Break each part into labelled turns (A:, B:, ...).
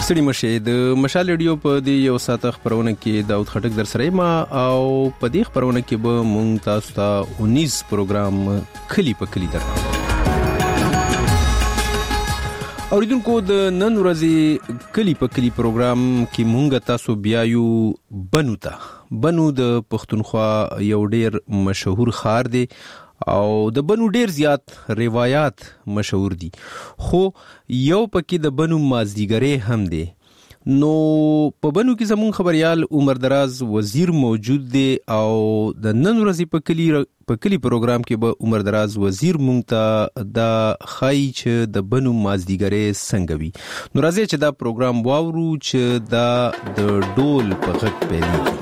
A: ستړي مشه د مشال ریډیو په دې یو ساعته خبرونه کې داود خټک در سره ما او په دې خبرونه کې به مونږ تاسو ته 19 پروګرام کلی په کلی درکو. اوریدونکو د نن ورځې کلی په کلی پروګرام کې مونږ تاسو بیا یو بنو د پښتونخوا یو ډیر مشهور ښار دی او د بنو ډیر زیات روایت مشهور دي، خو یو پکې د بنو مازدیګری هم دی. نو په بنو کې زمون خبريال عمر دراز وزیر موجود دی او د نن ورځې په کلی پروګرام کې به عمر دراز وزیر مونږ ته د خای چې د بنو مازدیګری څنګه وي. نو راځي چې دا پروګرام واورو چې دا د ډول په غږ پیلېږي.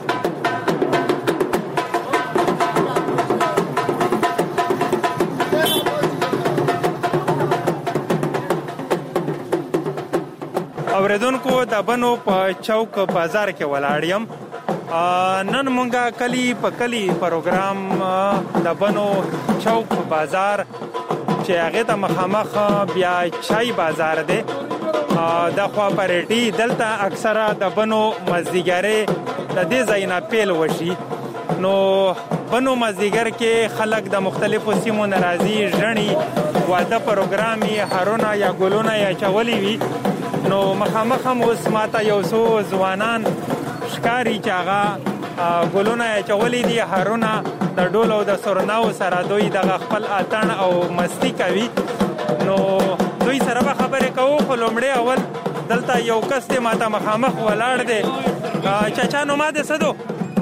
B: اوریدونکو د بنو په چوک بازار کې ولاړ یم. نن مونږه کلی په کلی پروګرام د بنو چوک بازار چې هغه ته مخامخ بیا چای بازار دی د خوا پرېټي دلته اکثره د بنو مازدیګری د دې ځای نه پیل وشي. نو بنو مازدیګر کې خلک د مختلفو سیمو نه راځي، ژڼي واده پروګرامي هارونه یا ګلونه یا چولي وي. نو مخامخ هم اوس ماته یو څو ځوانان ښکاري چې هغه ګلونه یې چولي دي، هارونه د ډول او د سورناو سره دوی دغه خپل اتڼ او مستی کوي. نو دوی سره به خبرې کوو، خو لومړی اول دلته یو کس دی ماته مخامخ ولاړ دی. چاچا نو ما دې څه دو؟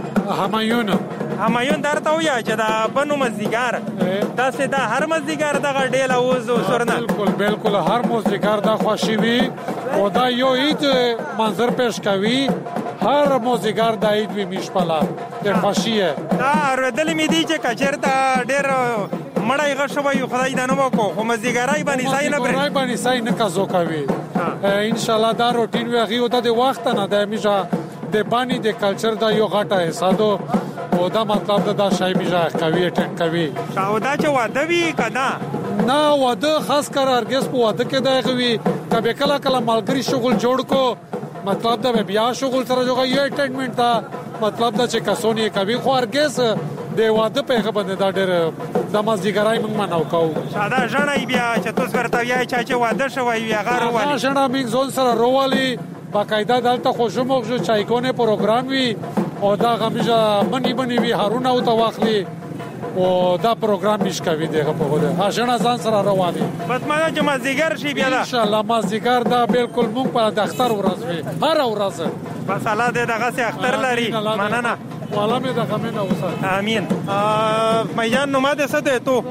B: همایون درته ویا چې دا بنو مازدیګر داسې دا هر مازدیګر دغه ډیل او سورنا
C: بالکل هر مازدیګر دا خوشي وي او دا یو عید منظر پیش کوي. هر مازدیګر د عید وی میشپلا د خوشیه
B: دا ردل می دی چې کچرته ډیر مړای غشوي خدای دا نو کو خو مازدیګرای باندې سای نه بري
C: باندې سای نه کازو کوي. ان شاء الله دا روټین وی غي او د وخت نه د میجا د بانی د کلچر دا یو غټه حسادو او دا مطلب دا شای میجا کوي ټک کوي.
B: او دا چې واده وی کدا
C: نه واده خاص کر ارګس په واده کې دا غوي کبه کلا کلا مالګری شغل جوړ کو مطلب دا بیا شغل سره جوړه یو اټینډمنټ دا مطلب دا چې کسونی کوي خو ارګس د واده په خبره دا ډېر د مازدیګرای موږ منو کوو.
B: ساده ژړای بیا چې تاسو ورته یای چې واده شوی وي هغه رواني
C: ژړا موږ ځون سره روالي باقاعده دلته خوشموږ چایکونه پروګرام وي او دا غمیجه بنی وی هارونه او تواخلی او دا پروګرام مش کوي دغه په خوده ژړا ځان سره رواني.
B: بس ما چې مازدیګر شي بیا
C: ان شاء الله مازدیګر دا بالکل موږ په دفتر ورځ وي هر ورځ
B: بس الله دې دغه سي اختر لري. مننه
C: والا مې دغه مې نو وسه
B: امين. مېجان نو ماده څه ده تو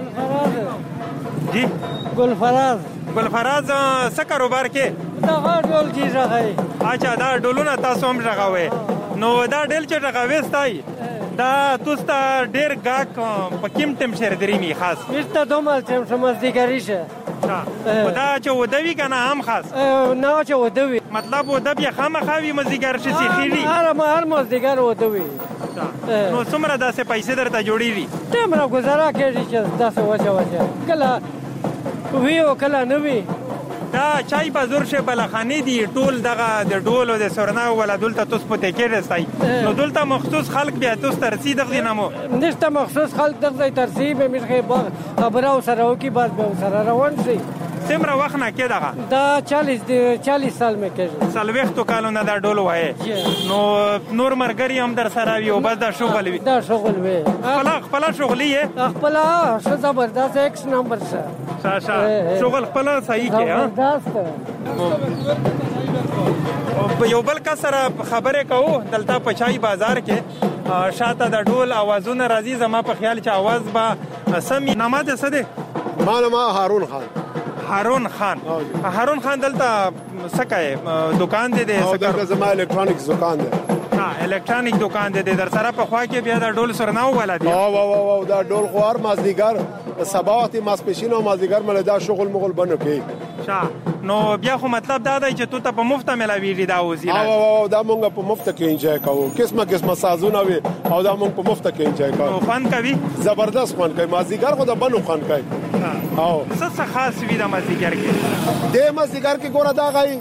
B: جی
D: ګلفراز
B: څه کاروبار کې
D: دا ډول کی راغی؟
B: اچھا دا ډولونه تاسو هم راغوي. نو دا ډل چې راغوي ستای دا تاسو ډیر غاک په کوم ټیم شهر درې می خاص
D: مشته دومره چې مازدیګری شه
B: دا چې ودوي کنه هم خاص
D: نه چې ودوي
B: مطلب ود بیا خامخاوي مازدیګر شي سیخيري
D: هر مازدیګر ودوي.
B: نو څومره داسې پیسې درته جوړیږي؟
D: تمره گزاره کوي چې داسې وجه کله وی او کله نه وی.
B: دا چای بازار شه بلخانی دی ټول دغه د ډول او د سورنا ولا دلته تاسو په تکي رسای. نو دلته مخصوص خلک بیا تاسو ترسي دغه نامو
D: نشته مخصوص خلک دغه ترسي به میخه خبره او سره او کی بعد به سره روان شي.
B: څومره وخت نه کې دغه
D: دا 40 سال مې کېږي
B: سلويختو کالونه دا ډول وای. نو نور مرګري هم در سره وي او بس دا شغل وي خپل شغلي
D: خپل څه زبردست ایکس نمبر سره
B: شغل خپل صحیح کې یو بل کا سره خبره کوو دلته په چای بازار کې شاته د ډول اوازونه راځي. زما په خیال چې आवाज با سمي نامه ده څه ده؟
E: معلومه هارون خان دلته سکه دکان دی دغه زما الکترونیکس دکان دی.
B: الکترونیک دکان دی در سره په خوا کې بیا د ډول سرناو ولا دی
E: او دا ډول خوار مازدیګر سباوت ماسپشین او مازدیګر مله دا شغل مغل بنو کې
B: نو بیا خو مطلب دا دی چې تو ته په مفت ملاویږي دا وزیره
E: او دا مونږ په مفت کې انجوای کوو قسمه سازونه وي او دا مونږ په مفت کې انجوای کوو.
B: فن کوي
E: زبردست فن کوي مازدیګر خو د بنو فن کوي. او
B: څه خاص وي د مازدیګر کې؟
E: د مازدیګر کې ګوره دا غي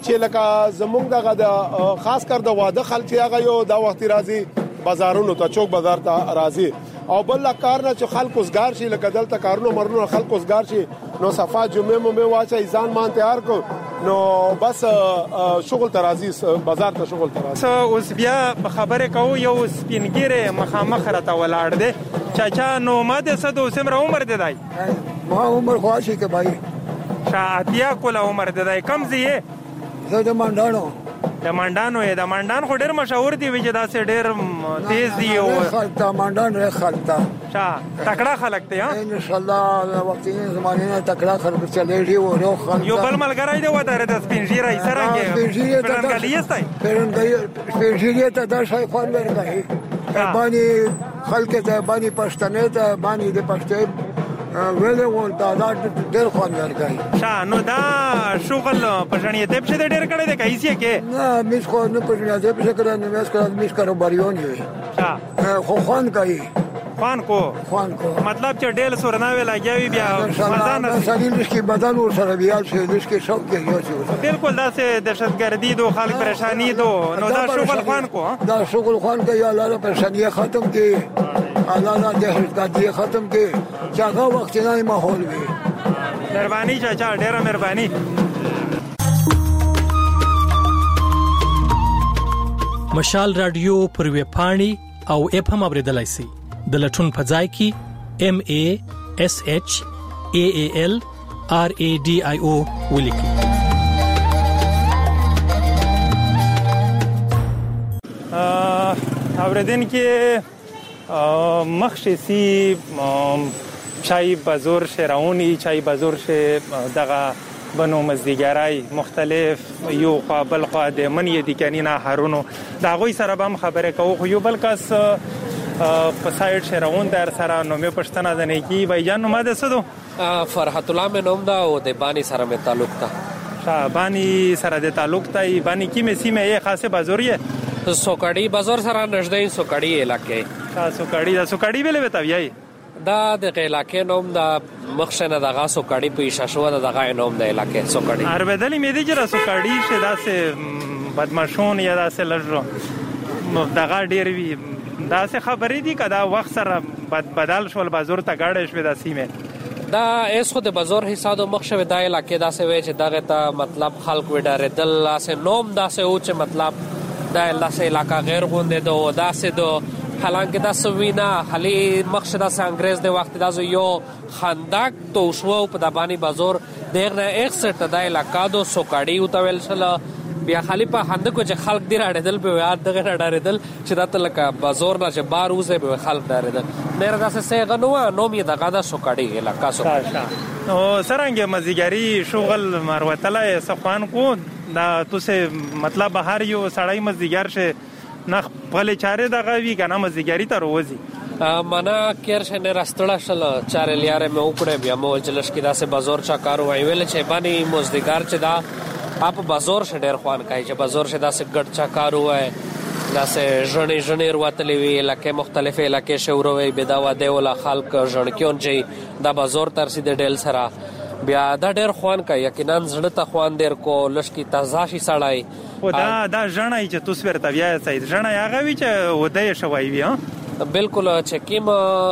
E: چې لکه زمونږ دغه د خاص کر د واده خلک هغه یو دا وخت راځي بازارونو ته چوک بازار ته راځي او بل کار نه چې خلک اوسګار شي لکه دلته کارونو مرنو خلک اوسګار شي نو صفه جمعه مو واچي ځان مان تیار کو نو بس شغل ترازی بازار ته شغل ترازی
B: اوس بیا خبره کوو یو سپینګیره مخامخ راته ولاړ دی چاچا نو ماده صدو سمره عمر دی دای
F: ما عمر خواشي کې بھائی
B: شاتیا کوله عمر دی دای کم زیه
F: زه د منډانو
B: د منډان خو ډیر مشهور دی چې دا سه ډیر تیز دی او
F: خلک منډان ره خلک
B: شا تکړه خلک ته
F: ان شاء الله وختي زمانه نه تکړه خلک چلېږي او نو خلک
B: یو بل ملګری دی وداره د سپینجیرای سره کې
F: سپینجیرای ته دا شای خوان ورګي باندې خلک ته باندې پښتنه ته باندې د پښتو ویلې ول دا ډېر خوان ورګي
B: شا نو دا شغل پښنی ته په ډېر کړه د کایسي کې
F: نه مش خو نه پښنی ته په کړه نه مس کړه مش کاروباریون وي
B: شا
F: خو خوان کوي
B: خوان کو مطلب چې ډېر سورناوي لاګیوي بیا
F: مزان سړي لشکي بدن ور سره بیا چې لشکي شوق کې یو څه
B: بالکل دا سه دهشتګردي دو خلک پریشانی دو نو دا شغل خوان کو
F: دا شغل خوان کوي الله پریشانی ختم کې الله دهشتګردي ختم کې چې هغه وخت نه ماحول وي
B: مهرباني چاچا ډېره مهرباني
G: مشال رادیو پر وی پاڼي او اپ هم اوریدلای شي د لټون په ځای کې MASHALRADIO ولیکي
B: اوریدونکو مخشسي چای بازار شراونی چای بازار شه دغه بنو مزدیګرای مختلف یو قابل خو د منی د کینینا هارونو دا غوي سره به خبره کوو خو یو بل کس په سایډ شراون در سره نو مې پښتنه د نه کی بای جان نو ماده سدو
H: فرحت الله مې نوم دا او د بانی سره مې تعلق تا
B: بانی سره د تعلق تا بانی کی مې سیمه یې خاصه بازاریه
H: سوکړی بازار سره نږدې سوکړی علاقې
B: سوکړی ویلې وتاوی
H: دا د علاقې نوم دا مخشنه دغه سوکړی په شاشو دغه نوم د علاقې سوکړی
B: اربدلی مې دې جره سوکړی شه داسه بدمعشون یا داسه لږ دغه ډیر وی داسه خبرې دي کدا وخت سره بدل شول بازار ته گاډې شوې د سیمه
H: دا اس خو د بازار حساب مخشوي د علاقې داسه وی چې دغه ته مطلب خلک وډاره دل لاسه نوم داسه او چې مطلب دا لاسه علاقہ غیر غونډه دو داسه دو حالانکه دا سوینا خلی مخشد اس انګريز د وخت دازو یو خندق تو شو په د بانی بازار دغه 61 د علاقہ دو سوکاړی او تویل شل بیا خلی په خندق چې خلک دی راړدل په یاد دغه راړدل چې دا تلکه بازار نه چې بار اوسه به خلک راړدل نه داسه سه غنو نو می دغه د سوکاړی علاقہ سوکاړی
B: او سرنګ مزیګری شغل مروتله صفان کو دا توسه مطلب هر یو سړی مزیګر شه نه خپل چاره دغه وی کنه مزیګری ته روزي
H: منا کېرشه نه راستړه شل چاره لیاره مې وکړه بیا مو جلش کې داسه بازار چا کارو ویل چې باندې مزدګار چې دا اپ بازار شه ډېر خوان کوي چې بازار شه داسه ګډ چا کارو وای داسه ژنې ورتلې وی لکه مختلفه علاقې شوروي بداوا دی ولا خلک ژنکیون چې دا بازار تر سي د ډیل سره بیا دا ډېر خوان کوي یقینا زړه ته خوان ډېر کو لشکي تازه شي سړای
B: او دا ژنې چې تاسو ورته بیا سید ژنې هغه وی چې ودی شوی وی
H: بالکل چې کیم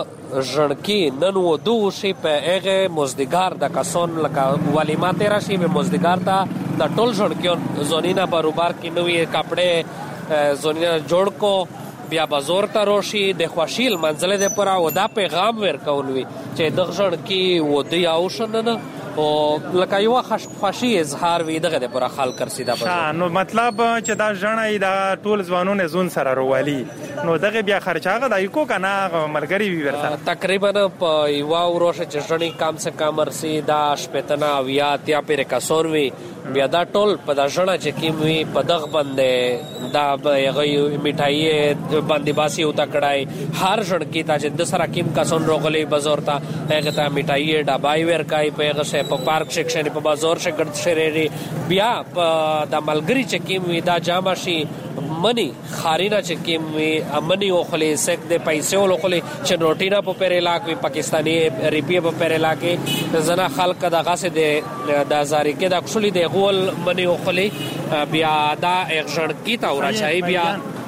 H: ژنکی نن و دو شي په هغه مزدګار د کسون لکه ولیمات راشي به مزدګار ته د ټول ژنکیون زونینا بروبار کې نوې کپڑے زونینا جوړ کو بیا بازار ته روشي د خوشیل منزله د پرا و دا پیغام ورکول وی چې د ژنکی و دی او شننه او لکه یو خوشي اظهار وی دغه د پرا خلک کرسیدا
B: بازار نو مطلب چې دا ژنې دا ټول ځوانونه زون سره روالي نو دغه بیا خرچاغه دای کو کنه ملګری وی ورته
H: تقریبا په یو وروشه چې ژنې کم سے کم رسی دا شپتنا ویا تیا پر کسور وی بیا دا ټول په دا ژنه چې کیم وی په دغ باندې دا غي میټای باندې باسي او تکړای هر ژن کی تا چې د سره کیم کسون روغلی بازار ته هغه ته میټای ډبای ورکای په هغه په پارک سیکشن په بازار شه ګرد شریری بیا د ملګری چې کیم وی دا جامه شي منی خارینا چې کیم منی او خلی سک د پیسې او خلی چې نوټینا په پر علاقې پاکستانی ریپی په پر علاقې زنا خلق د غاسه د زاری کې د اکشلی د غول منی او خلی بیا دا اغژن کی تا ورچای بیا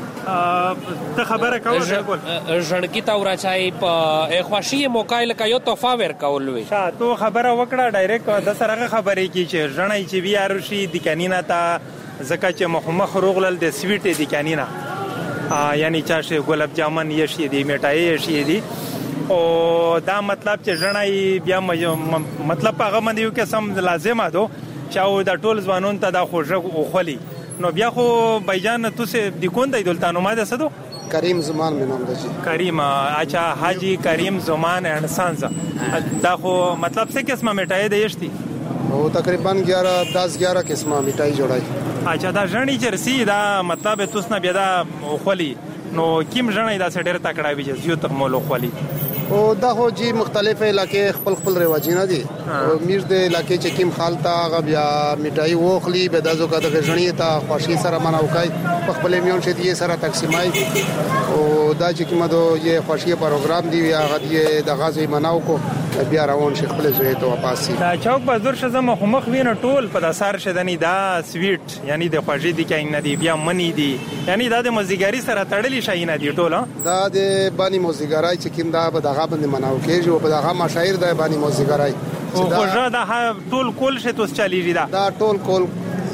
B: ته خبره کوه بالکل
H: ژړکی تا ورچای په خواشي موقایل کا یو تحفه ور کول وی
B: تو خبره وکړه ډایرکټ د سره خبرې کی چې ژړای چې بیا رشي د کانینا تا زکه چې مخمخ روغلل د سویټ د کانینا یعنی چاشه ګلاب جامن یشي دی میټای یشي دی او دا مطلب چې ژړای بیا مطلب هغه من یو قسم لازمه دو چې دا ټول ځوانون ته دا خوږه او خلی نو بیا خو بایجان تو سے دیکون دی دلتانو ما ده سدو
I: کریم زمان می نام ده جی
B: کریم اچھا حاجی کریم زمان اینڈ سانز دا خو مطلب سے قسمه مٹائی ده یشتی
I: او تقریبا 10-11 قسمه مٹائی جوړای
B: اچھا دا ژړی چرسی دا مطلب توسنه بیا دا خلی نو کیم ژړی دا سډر تکړه وی چې یو تک مولو خلی
I: او دا هو جی مختلف علاقې خپل رواجونه دي او میر د علاقې چې کیم خالتا غ بیا میټای وخلی به دازو کا د غژنی ته خوشي سره مناوکای خپل میون شه دي سره تقسیمای او دا چې کیمه دو یې خوشي پروګرام دی یا غدی د غازی مناو کو بیا روان شي خپل زوی ته واپس
B: دا چوک بازار شزه مخ وینه ټول په داسار شدنی دا سویټ یعنی د خوشي دي کین دی بیا منی دی یعنی دا د مزیګاری سره تړلی شي نه دی ټول
I: دا د بانی مزیګاری چې کیم دا به دغه باندې مناو کېږي او په دغه مشاعر د بانی مزیګاری
B: او خوږه دا ټول کول شه توس چلیږي دا
I: ټول کول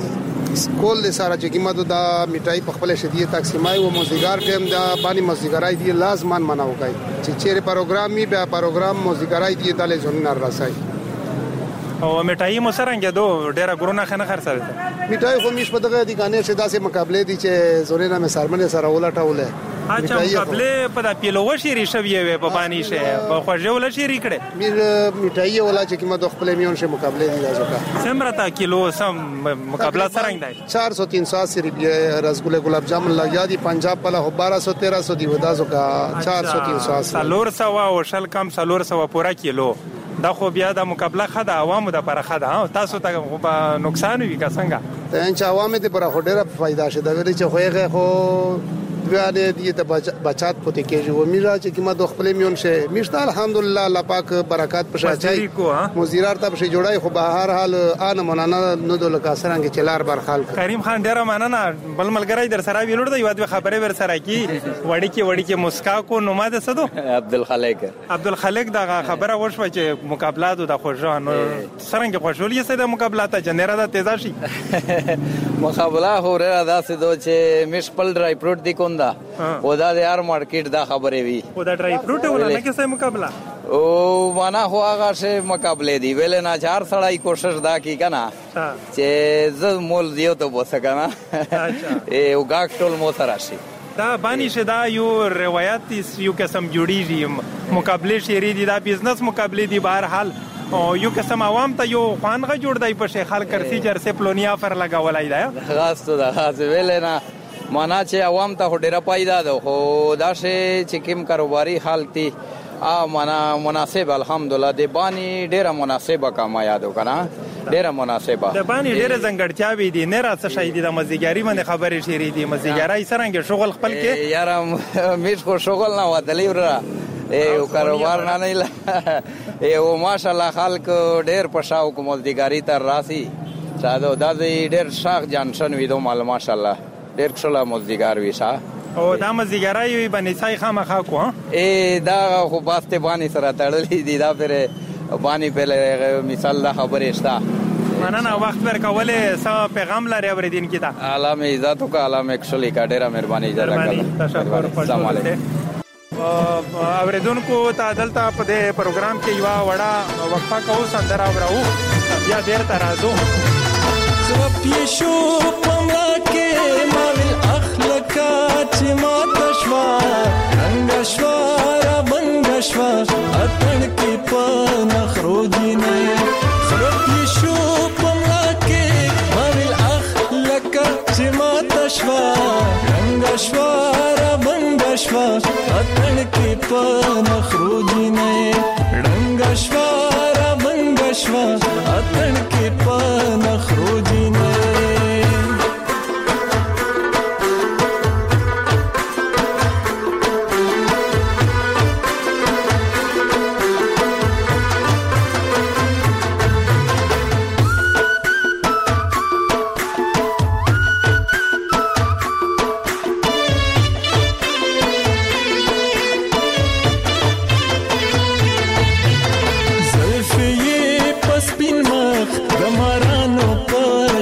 I: د سره چې کیمه دا میټای په خپل شدي تقسیمای او مزیګار ټیم دا بانی مزیګاری دی لازمان مناو کوي چې چیرې پروګرام می بیا پروګرام مزیګاری دی تل ځونه راسای
B: او میټای مو سرنګ دو ډیره ګورونه خنه خرڅل
I: میټای خو مش په دغه دي غانې شه داسې مقابله دي چې زونه مې سرمنه سره ولاټوله
B: اچھا مقابله په د پیلو شری شوی وي په بانی شه په خوځه ولا شری کړه
I: میټای ولا چې کیمه د خپل میون شه مقابله دي راځه
B: سمره تا کیلو سم مقابله سرنګ دی
I: 400-300 روپیه رسګله ګلاب جامن لګیا دي پنجاب په 1200-1300 دی ودازو کا 400-300
B: سالور سوا او شل کم سالور سوا پورا کیلو دا خو بیا د مقابله خده عوامو د پر خده تاسو ته نقصان وی کا څنګه
I: ته چې عوامو ته پر هډره فائدہ شه دا ویل چې خوغه خو بیاله دي ته بچات پته کېږي و میرا چې کیمه د خپل میون شه میشته الحمدلله الله پاک برکات پښه چای مزیرار ته پښه جوړای خو به هر حال ان منانه نو د لکا سرنګ چلار بر خال
B: کریم خان ډیر مننه بل ملګری در سره ویلوړ دی یو خبره ور سره کی وړي کې مسکا کو نو ما ده سدو عبدالخالق دا خبره وشو چې مقابله د خوځه نو سرنګ خوشولې سره د مقابله ته جنره د تیزا شي
J: مقابله هو را داسې دو چې مش پل ډرای فروټ دی کوندا او دا د یار مارکیټ دا خبره وی
B: او دا ډرای فروټ ولا نه کیسه مقابله
J: او معنا هو هغه شه مقابله دی ویل نه چار سړای کوشش دا کی کنه چې ز مول دیو ته وسکنه او گاک ټول مو سره شي
B: دا بانی شدا یو روایت یو قسم جوړیږي مقابله شری دی دا بزنس مقابله دی بهر حال او یو قسم عوام ته یو خوانغه جوړ دی په شیخ خال کرسی جرسه پلونیا فر لگاولای دا
J: خاص ته دا ویل نه معنا چې عوام ته ډیره پایدا ده خو دا شی چې کوم کاروباري حالتي معنا مناسب الحمدلله د بانی ډیره مناسبه کما یادو کنه ډیره مناسبه
B: د بانی ډیره زنګړتیا وی دي نه راڅ شي دي د مزیګاری باندې خبرې شری دي مزیګاری سرنګ شغل خپل کې
J: یاره میش خو شغل نه ودلی ورا او کاروبار نه نه او ماشاءالله خلک ډیر پښاو کوم مزیګاری تر راسي ساده دا ډیر شاخ جانشن ویدو مال ماشاءالله ډیر ښه مزیګار ویشا
B: او دا مزیګاری وی باندې سای خامخا کو
J: دا خو باسته باندې سره تړلې دي دا پر باندې په مثال دا خبره شته
B: مننه وخت ورکولې سم پیغام لري اوریدین کی دا
J: عالم عزت او عالم اکشلی کا ډیره مهرباني
B: تشکر السلام علیکم اوریدونکو ته دلته په دې پروګرام کې یو وړه وقفه کوو سندره اورو بیا ډیر ترازو
K: پیشو پملا کې ماویل اخلکات ما تشوا رنگشوا را بنگشوا اتن کې په نخروجی نه خرو پیشو پملا کې ماویل اخلکات ما تشوا رنگشوا را بنگشوا اتن کې په نخروجی نه رنگشوا را بنگشوا اتن کې په نخروجی نه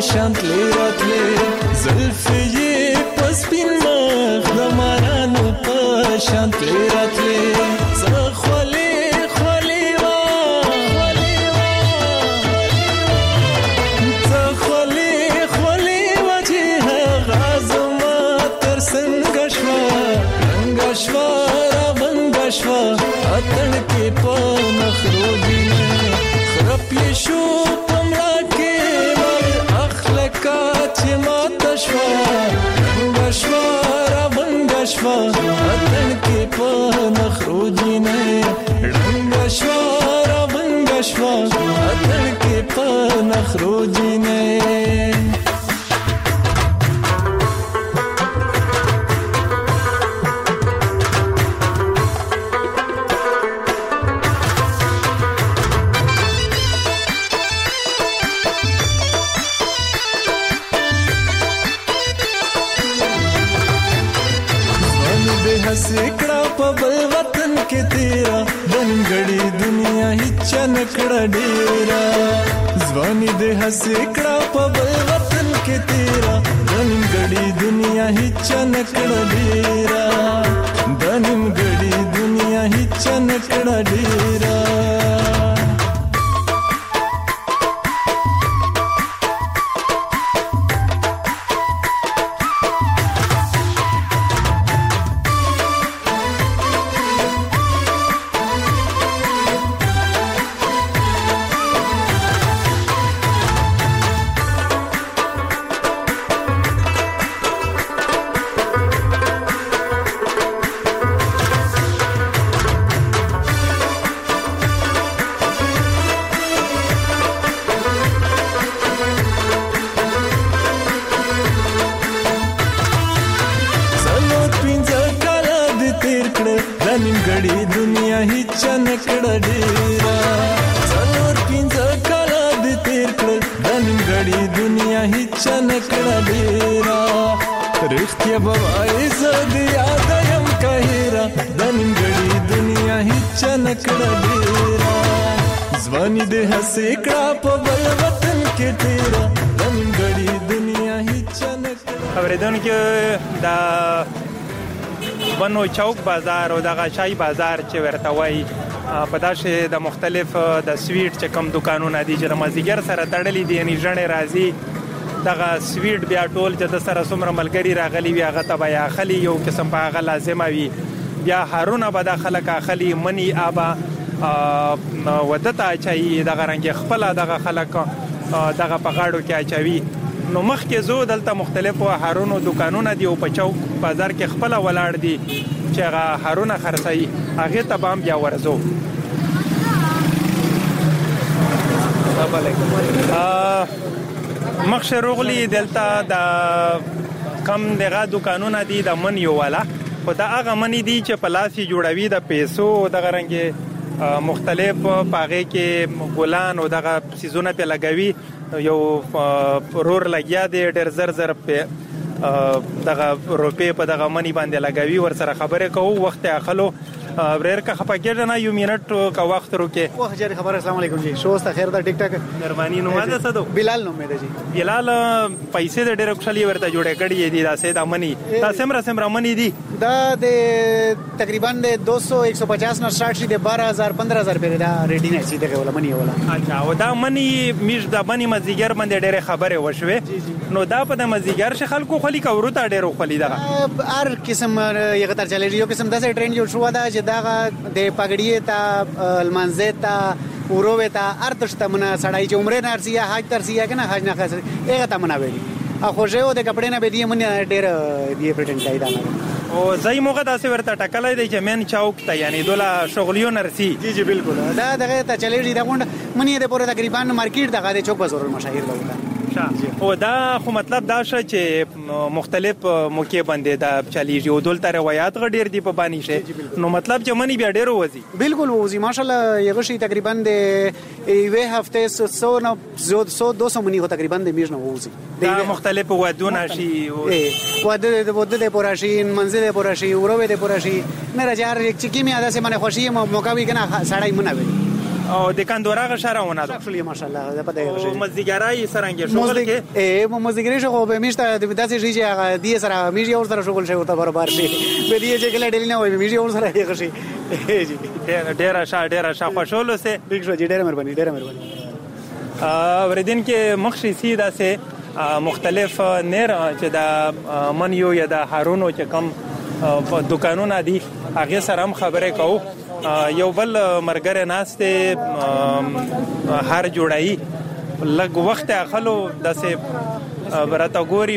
K: شانتلې راتلې زلفې یې په سپین مخ د مارانو په شانتلې راتلې زه خولې خولې زه خولې خولې وه چې هغه زما تر څنګه شوه رنګه شوه رابنګه شوه اتڼ کې په نخرو دینه خرپ یې شو په مړه کې مال اخلکه چې ماته شوه رنګه شوه رابنګه شوه اتڼ کې په نخرو دینه رنګه شوه رابنګه شوه اتڼ کې په نخرو دینه سکڑا په بل وطن کې تیرا دنګړی دنیا هیڅ نکړه ډیرا ځواني د هسکړه په بل وطن کې تیرا دنګړی دنیا هیڅ نکړه ډیرا دنګړی دنیا هیڅ نکړه ډیرا دنګړی دنیا هیڅ نکړه ډیرا څلور پنځه کاله د تیر کړل دنګړی دنیا هیڅ نکړه ډیرا رښتیا به وایي زه د یاد یم کهیرا دنګړی دنیا هیڅ نکړه ډیرا ځواني د هسکړه په بل وطن کې تیرا دنګړی دنیا هیڅ نکړه
B: اوریدونکو دا بنو چوک بازار او دغه شای بازار چې ورته وایي په داسې د مختلف د سویټ چې کم دکانونه دي چې د مازدیګر سره تړلي دي یعنې ژڼې راځي دغه سویټ بیا ټول چې د سره څومره ملګري راغلي وي هغه ته به یې اخلي یو قسم په هغه لازمه وي بیا هارونه به دا خلک اخلي منی آبه وده ته اچوي دغه رنګې خپله دغه خلک دغه په غاړو کې اچوي نو مخکې زو دلته مختلفو هارونو دکانونه دي او په چوک بازار کې خپله ولاړ دي چې هغه هارونه خرڅوي هغې ته به هم بیا ورځو السلام علیکم مخکې روغلي دلته د کم دغه دکانونه دي د منیو والا خو دا هغه منی دي چې په لاس یې جوړوي د پیسو دغه رنګې مختلف په هغې کې ګلان او دغه څیزونه پې لګوي یو رور لګیا دی ډېر زر زر دغه روپې په دغه منی باندې لګوي ورسره خبرې کوو وخت یې اخلو بریر کا خپه کېږه نه یو منټ کا وخت روکې
L: وخت جاری خبر السلام علیکم جی شو است خیر دا ټیک ټاک
B: مهرباني نو ماده څه دو
L: بلال نو مې جی
B: بلال پیسې د ډېر خوشالي ورته جوړې کړې دي دا سید منی دا سمره منی دي
L: دا د تقریبا د 200 150 نه سٹارټ شي د 12000 15000 په دا ریډی نه سي دغه ولا منی ولا
B: اچھا او دا منی میش د منی مزیګر باندې ډېر خبره وشوي نو دا په د مزیګر ش خلکو خلی کورو ته ډېر خلی دا
L: هر قسم یو تر چلې یو قسم د ټرند جوړ شو دا چې دا د پګړی ته المنزه ته اوروه ته ارتش ته منا سړای چې عمره نارسیا حج ترسیا کنه حج نه خاص هغه ته منا ویلي اخو ژو د کپڑے نه به دی من ډېر دی پریټنټ کای دا
B: او زای موږ داسې ورته ټکلای دی چې مین چوک ته یعنی دوله شغلیو نرسي
L: جی بالکل دا دغه ته چلې دا غونډ منی د پوره تقریبا مارکیټ دغه د چوک بازار المشاهیر دا
B: او دا خو مطلب دا شې چې مختلف موقع باندې دا چلیږي او دلته روایت غډیر دی په باندې شه نو مطلب چې منی بیا ډیر وځي
L: بالکل وځي ماشاءالله یو شي تقریبا د یوه هفته 100 نه 200 منی هو تقریبا د میژ نه وځي
B: دا مختلف ودونه شي
L: وده د پوراشي منزل د پوراشي اوروه د پوراشي نه راځار چې کیمیا د سیمه خوشي موقع وی کنه سړی مناوي
B: او د کندوراغه شارونه ده
L: شغل ماشاءالله ده په دغه شي
B: مزدګرای سرنګ شغل کې
L: مزدګری شغل به میشته د داسې شي چې هغه دی سره میږي او سره شغل شي ورته برابر شي به دی چې کله ډیل نه وي میږي او سره هغه شي
B: ډیر شا خوشاله سه
L: ډیر شو ډیر مهرباني
B: ورېدین کې مخشي سیدا سه مختلف نیر چې د منیو یا د هارونو چې کم دکانونه دي هغه سره هم خبرې کوو یو بل مرګره ناشته هر جوړای لګ وخت اخلو دسه برته ګوري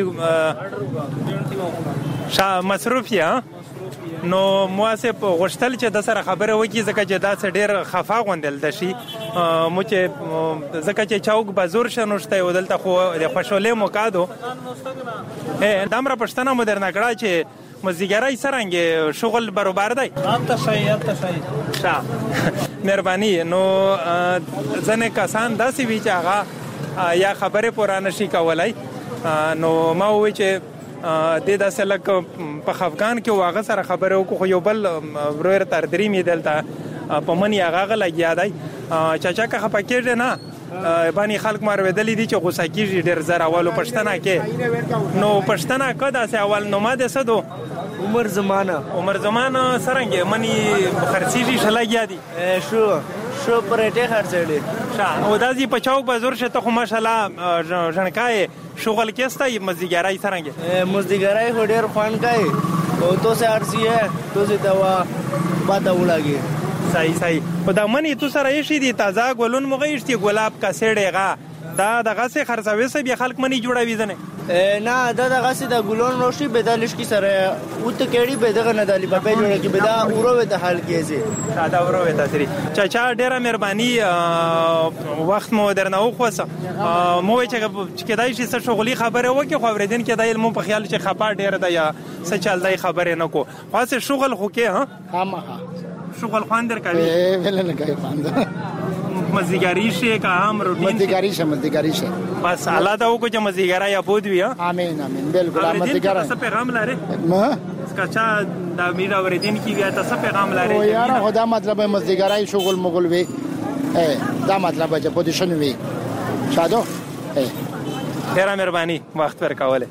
B: مصروفیا نو مواسب غشتل چې د سره خبره وکي ځکه چې دا ډېر خفا غوندل د شي مو چې ځکه چې چوک بازور شنوشته یو دلته خو د خوشاله موکادو دامره پښتنه مدرنه کړه چې مزدګرای سرنګ شغل برابر دی
M: البته صحیح
B: شا مهرباني نو ځنه کسان داسې وی چې هغه یا خبره پورانه شي کولای نو ما وی چې د داسې لک په افغان کې واغه سره خبره وکړو یو بل ورور تر درې می دلته په منی هغه لګیا دی چاچا که خپکیږي نه باندې خلک مار ودلې دي چې غوسه کیږي ډېر زره اولو پښتنه کې نو پښتنه کدا سه اول نو ما د سدو عمر زمانہ سرنګ منی خرسيږي شلګیا دي
M: شو پرېټه خرڅېږي
B: او دازي په چوک بازار شته خو ماشالله ژنکای شغل کېسته مزدګرای سرنګ
M: مزدګرای هډیر خوان کای او تو سه ارسي ہے تو سه دوا بادا ولاږي
B: صحیح په دا منی تو سره یې شي دي تازه ګلون مغېشتي ګلاب کا سړېغه دا دغه سه خرڅوي سه بیا خلک منی جوړوي ځنه
M: نه دا دغه سه د ګلون روشي بدلش کی سره او ته کېړي به دغه نه دالي په جوړه کې به دا اوروه د حال کېږي
B: دا اوروه تاسري چاچا ډیره مهرباني وخت مو درنه وخوسه مو چې کدای شي څه شغلي خبره وکي خو ورېدین کې د علم په خیال چې خپا ډیره د یا څه چل دی خبره نه کو خاصه شغل خو کې
M: ها
B: شغل خواندر کوي
M: ویل نه کوي خواندر
B: مزدګاری شي که هم روټین
M: مزدګاری شي
B: بس الله دا وکړي چې مزدګاری ابود وي
M: امين بالکل مزدګاری
B: څه پیغام لري ما اسکا دا میرا ورېدین کې بیا تاسو پیغام لري
M: او یار خدا مطلب مزدګاری شغل مغول وي دا مطلب چې پوزیشن وي شادو
B: ډېر مهرباني وخت ورکواله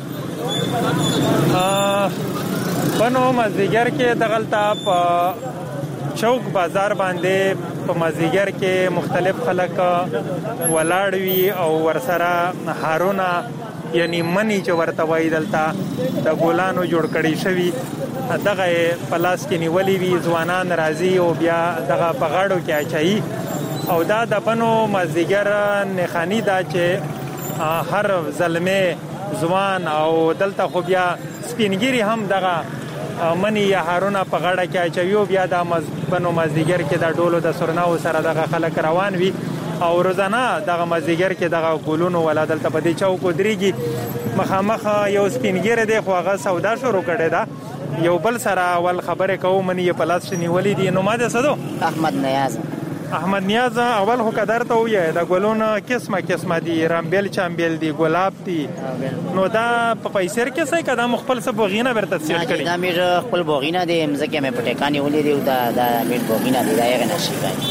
B: بنو مزدګر کې دغلطه په چوک بازار باندې په مزدګر کې مختلف خلک ولاړ وي او ورسره هارونه یعنی منی چې ورته وای دلته د ګولانو جوړ کړي شوی دغه پلاس کې نیولې وی ځوانان راځي او بیا دغه په غاړو کې اچي او دا د بنو مزدګر نخانی دا چې هر زلمه ځوان او دلته خو بیا سپینګری هم دغه منی یا هارونه په غاړه کې اچوي بیا د بنو مزدګر کې د ډولو د سرناو سره دغه خلک روان وي او روزانه دغه مزدګر کې دغه ګولونو ولا دلته په دې چوک دريږي مخامخ یو سپینګر دی خو هغه سودا شروع کړي دا یو بل سره ول خبره کوم منی په لاس شنیولې دي نو ما ده سدو احمد نیاز اول هو قدر ته وي دا ګولونه قسمه دي رامبل چامبل دي ګلاب دي نو دا په پیسر کې څه کده مخبل سب بوغینه ورته سیټ کړي
N: دا میر خپل بوغینه دي مزکه مې پټکانی ولې دی دا میر بوغینه دي دا یې نشي کوي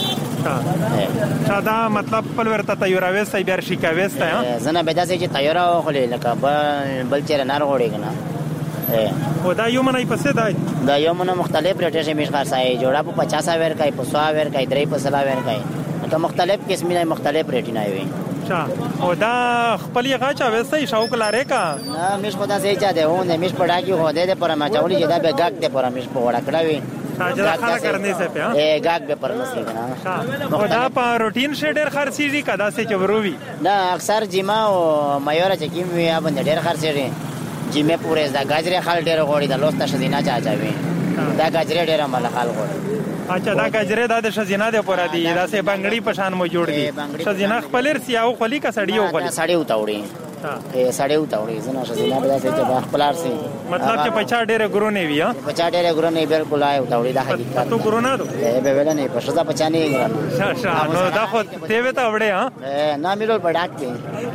B: دا مطلب خپل ورته تیاروي سي بیر شیکاويسته
N: زنه به داسې چې تیارو خو لکه بل چیرې نه وروړي کنه
B: او دا یو منای پسې
N: دا یو منه مختلف ریټه شي مش خرڅای جوړه په 50 ور کوي په 100 ور کوي 3 په 100 ور کوي ته مختلف قسمه مختلف ریټ نه وي
B: او دا خپل یې غاچا وسته شوق لاره کا
N: نه مش خدا سي چا ده هونه مش پډا کی هو ده پر ما چاولي جدا به گاک ته پر مش په وړا کړاوي
B: خاله کرنے سے پہ
N: گاک به پر مسي کنه
B: او دا په روټین شډر خرڅيږي کدا سي چوروي
N: دا اکثر جما او مایور چکیم وی باندې ډېر خرڅيږي جمه پورې دا گاجره خال ډېر غوړي د لوسته شدینا چاچاوي دا گاجره ډېر مال خال غوړي
B: اچھا دا گاجره د شزینا د پورا دی دا سه بنگړی پشان مو جوړ دي شزینا خپلر سیاو خلی کا سړیو خلی
N: سړیو تاوړي سړیو تاوړي زنه شزینا به څه چې خپلار سي
B: مطلب چې 50 ډېر ګرونه وی ها
N: 50 ډېر گرونه بالکل آی تاوړي دا حقیقت
B: تو ګرونه دو
N: به ویل نه په شزا 50 نه
B: نو دا خو ته وته وړه ها
N: نه میرو پډاک دی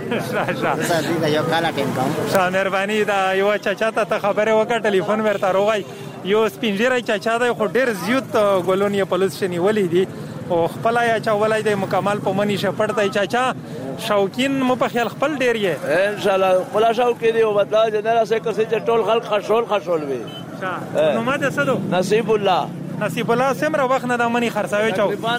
N: دا یو کالا ټیم کوم
B: مهرباني دا یو چاچا ته خبره وکړه ټلیفون ورته روغای یو سپینجری چاچا دا خو ډېر زیات ګولونی پولیس شنی ولې دي او خپل یا چولای د مکمل په منی شپړتای چاچا شوقین مو په خیال خپل ډیر یې
O: ان شاء الله خپل شوق دی او بدلا جنرا سه کسي چې ټول خلک خشول وي
B: نو ما د سدو
O: نصیب الله
B: سمره وخت نه د منی خرڅاوي چاو
O: تقریبا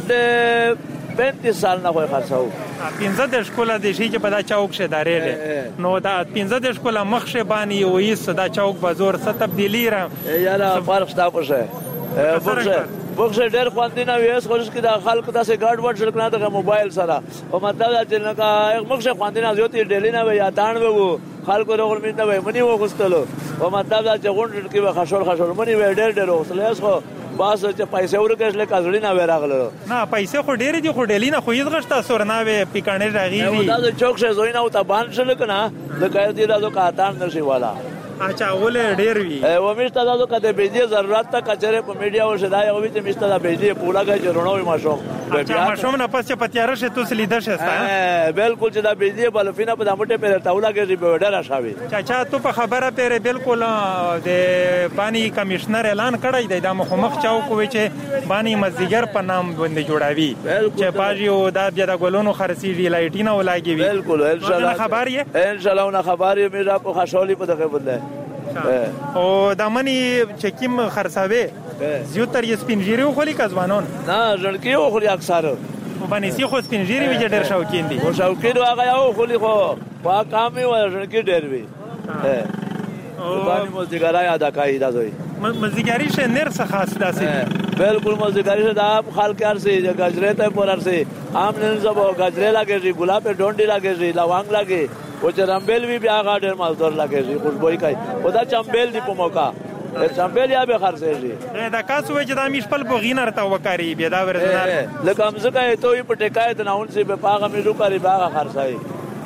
O: 35 سال نه وای خرڅاو
B: 15 د شکولا د شي چې په دا چوک شه دارېږي نو دا 15 د شکولا مخشه بانی او یې صدا چوک بازور څه تبدیلی را
O: یاره فرق شته پوشه بوخشه ډېر خواندینه ویس خو چې د خلکو داسې ګاډ وډ شل کنه د موبایل سره او مطلب دا چې نه بوخشه خواندینه زیاتې ډېلې نه وي یا دان وو خلکو دغه مين نه وي منی وغستلو او مطلب دا چې غونډ کې خشول منی وي ډېر وغستلې خو باس چې پیسې ورکړل کازړی نه وراغلو
B: نه پیسې خو ډېر دي خو ډېلی نه خو یې غشتا سورناوي پیکانې راغی
O: دا چوک شه زوینه او ته باندې شل کنه د کار دی دا کا تان نشي والا
B: اچھا ولې ډېر وی
O: او مشته دا کده بيجي ضرورت تا کچره په میډیا او شدای او چې مشته دا بيجي پولا کې جوړونوي ماشو
B: اچھا ماشو نه پس چې پتیار شه تو سلیدر شه
O: بالکل چې دا بيجي بلفینا په دمټه په تاولا کې به ډېر شاوي
B: چاچا تو په خبره پیره بالکل د بانی کمشنر اعلان کړی دی دا مخ چاو کوي چې بانی مزدیګر په نام باندې جوړاوي چې باجی او دا بیا د ګلونو خرسي دی لایټینه ولاږي
O: بالکل ان شاء الله
B: خبريه
O: ان شاء الله خبريه مې را په خشولي په دغه بدله
B: او دا منی چې کیم خرڅاوي زیاتره یې سپینجيري خو لیک ځوانون
O: نه ژړکی خو لري اکثر
B: باندې سی خو سپینجيري وی ډېر شوقین دي
O: او شوقین هغه یو خو لی خو وا کامي و ژړکی ډېر وی باندې مزدګرای ادا کوي دا دوی
B: مزدګری شه نر څه خاص داسې
O: بالکل مزدګری شه دا خلک ارسي گجره ته پر ارسي عام نن زبو گجره لګي ګلاب ډونډي لګي لوانګ لګي او چې رامبل وی بیا غاډر مزدور لګي خوشبوئی کوي او دا چمبل دی په موقع چمبل یا به خرڅېږي
B: دا کاسو چې دا میش په بغینر ته وکاري بیا دا ورزنار
O: لکه هم ځکه ته په ټکای ته ناون سي په پاغه مې روکاري باغه خرڅای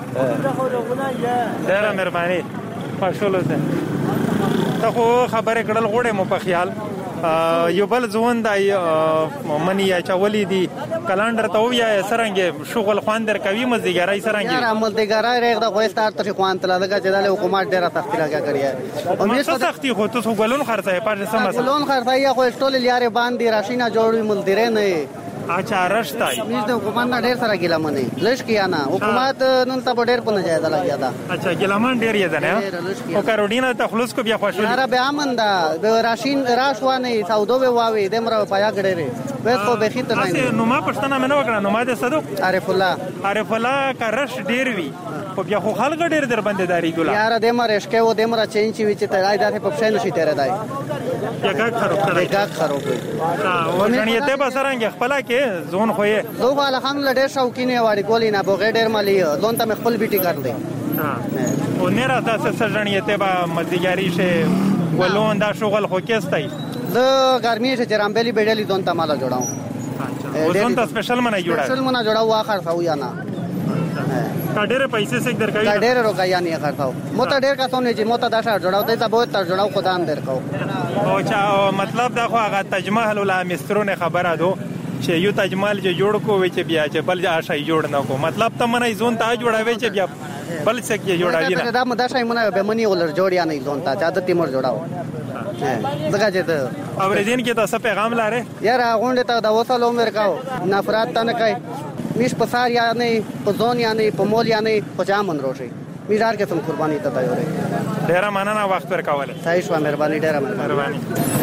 B: ډېر مهرباني پښولو ته ته خو خبره کړل غوړې مو په خیال یو بل ځوان دای منی یا چولې دي کلندر ته ویا سرنګ شغل خواندر کوي مزدګرای سرنګ
L: یاره مزدګرای رغ د غوښتار ته خوان تل دغه چې د حکومت ډیره تختی راګه کړی
B: او مې څه تختی خو ته غلون خرڅه پاتې سم
L: غلون خرڅه خو ټول لیاره باندې راشینه جوړوي ملدره نه
B: اچھا رشتای
L: مې د حکومت نه ډیر سره ګلمنه لښ کیا نه حکومت نن ته ډیر په نه ځای لګیا دا
B: اچھا ګلمن ډیر یې ده نه او کاروډینا ته خلوص کو بیا خوشو
L: یاره به امنده به راشین راشوانه سعودو به واوي دمره پیا غړې وې خو به خیته نه
B: نو ما پښتنه مې نه وکړه نو ما د صدو
L: عارف الله
B: کا رش ډیر وی خو بیا خو خلک ډیر در باندې داری ګلا
L: یاره دمره اسکه و دمره چینچ وی چې ترای داسې په پښې نشي تیر دای
B: یګه خراب وي او غنیته به سرنګ خپل کې زون خو یې
L: دوه الحمدلله ډېر شوقینه واړي کولی نه بوغه ډېر مالي زون ته خپل بیٹی کړ دې
B: او نه را تاسو سرجنیته به مزدګاری شه ولون دا شغل خو کېستای
L: زه ګرمي شه جرامبلی بیډلی زون ته مالا جوړاو
B: او زون ته سپیشل منه
L: جوړاو اخر ثاو یا نه
B: ډېر پیسې سګ درکوي
L: ډېر روکایا نه اخر ثاو مته ډېر کا سونه چې مته دا شار جوړاو ته به تر جوړاو خدان درکاو
B: او چا مطلب دا خو هغه تجمهل ولا مسترونه خبره دو چې یو تجمل چې جوړ کو وي چې بیا چې بل ځای جوړ نه کو مطلب ته منای زون ته جوړاوي چې بیا بل څه کې جوړاوي نه
L: دا مدا شای منای به منی ولر جوړیا نه زون ته عادت تیمور جوړاو دغه چې ته
B: اوریدین کې تاسو پیغام لاره
L: یاره غونډه ته دا وصل عمر کاو نفرت ته نه کوي میش پسار یا نه په زون یا نه په مول یا نه په جامن روشي میزار کې تم قرباني ته تیارې
B: ډیر مننه وخت ورکواله
L: صحیح شو مهرباني ډیر مهرباني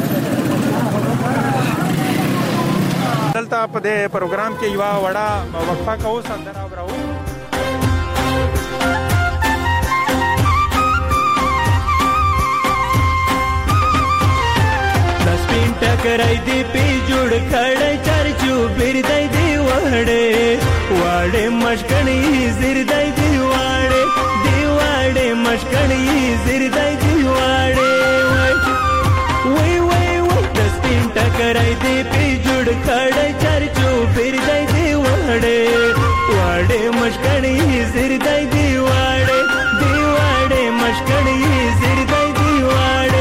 B: دلته په دې پروګرام کې یو وړه وقفه کوو سندره اورو
K: دسپین ټکرای دی پی جوړ کړه چرچو بیر دی دی واړې مشکړې زیر دی دی واړې مشکړې زیر دی دی واړې وای دسپین ټکرای دی پی جوړ کړه چرچو بیر دی دی واړې مشکړې زیر دی دی واړې مشکړې زیر دی دی واړې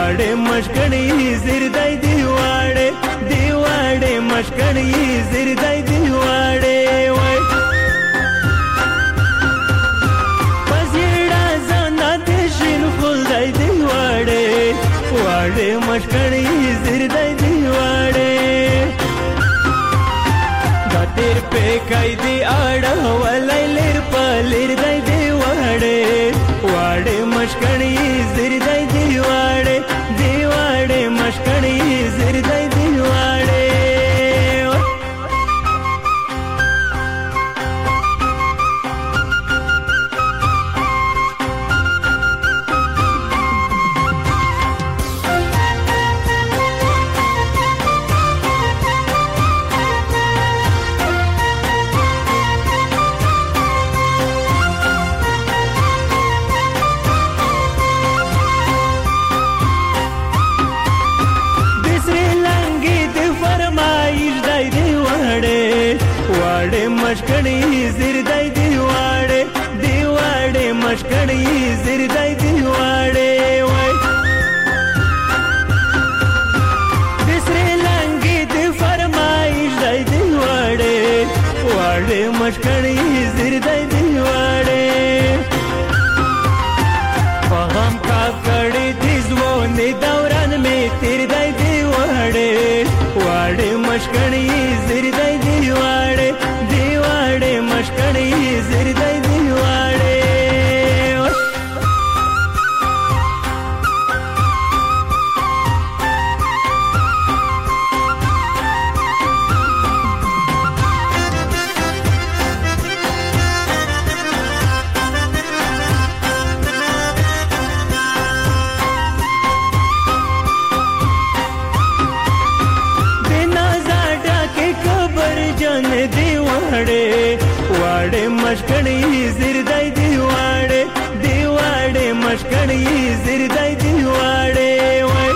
K: واړې مشکړې زردای دی واړې دی واړې مشکړې زردای دی واړې وای پسیړه زنه دې شین خلدای دی واړې واړې مشکړې زردای دی واړې دا تیر په کای دی اړه ولای لر پلر دی دی واړې واړې مشکړې زردای دی واړې دی واړې مشکړې زردای دی واړې مشکړې زردای دی واړې دی واړې مشکړې زردای دی واړې وای د سره لنګې د فرمایش دی دی واړې واړې مشکړې زردای دی واړې فهم کا کړې دې ځوانې دوران می تیر دی دی واړې واړې مشکړې زردای دی واړې مشکړې زردای دی واړې بنا زاډا کې خبر جن دی واړې واړې مشکړې زردای دی واړې دی واړې مشکړې زردای دی واړې وای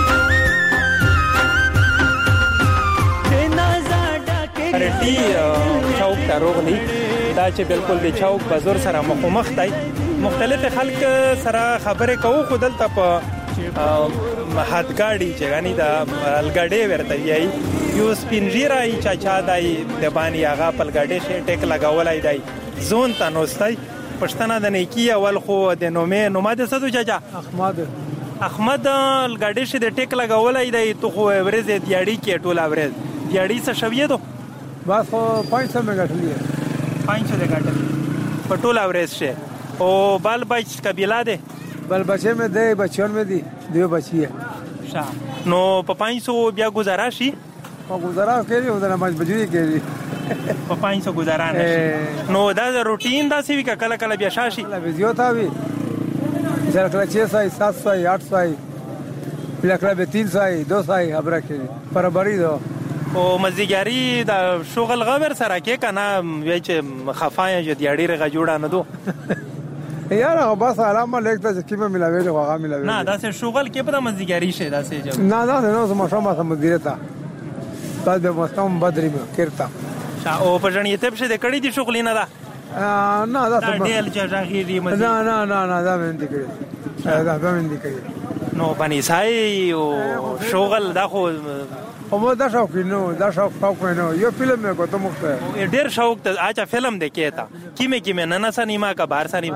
B: رټي چوک ته روغلی دا چې بالکل د چوک بازار سره مخامخ دی مختلف خلک سره خبرې کوو خو دلته په هاتګاډي چې غني د الګاډي ورته یي یو سپینجیرای چاچا دای د باندې هغه پلګاډي شه ټیک لگاولای دی زون ته نوستای پښتنه د نیکی اول خو د نومه د سدو چاچا احمد الګاډي شه د ټیک لگاولای دی تو خو ورزه دیاړي کې ټوله ورز دیاړي څه شوی دو
P: بس 500 میگاټلی
B: 500 میگاټلی پټوله ورز شه او بال بچ قبیله ده
P: بل بچے میں دے بچوں میں دی دیو بچی ہے
B: شا نو په 500 بیا گزارا شي
P: او گزارا کړي او د مجبوری کړي
B: په 500 گزارا نه نو دا روټین دا سی وی کله کله بیا شاشي
P: کله ویډیو تا وی ځکه کله 600 700 800 بیا کله 300 200 خبره کړي برابرۍ دو
B: او مزګاری دا شغل غبر سره کې کنه وای چې خفای جو دیاړي رغه جوړه نه دو
P: یار بس علامه لیکته چې کیمه ملاوي له هغه ملاوي
B: نه دا څه شغل کې په مزګاری شه دا څه
P: نه نو زما شومه سم مدیرتا بعد به مستم بدري کرتا
B: او په ځنی ته په دې کړي دي شغل نه دا
P: نه دا
B: ډیل چې ځاهري
P: نه دا مې دې کړی دا مې دې کړی
B: نو باندې سای او شغل دا خو
P: او دا شوق نو یو فلم میں کو تو مخته
B: ډیر شوق ته اچھا فلم د کېتا کیمه نه سنیما کا بار سنیما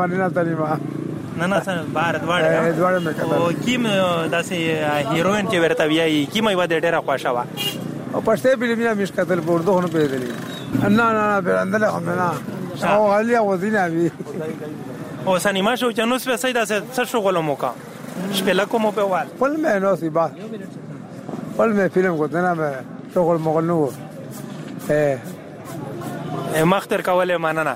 B: نه بار
P: دواړه مې کړه
B: او کیم داسې هیروین چې ورته ویای کیمه و د ډیره خوښه وا
P: او پښته فلم نه مش قتل پردو نه پیدلی نه بیرندل هم نه او علي او دینه وی
B: او سنیما شو چې نو سپه سیدا څه شغل موکا شپله کوم په وال
P: فلم نو سی با فلم فلم کو دنا مې شغل مغنو
B: مختر کوله مننه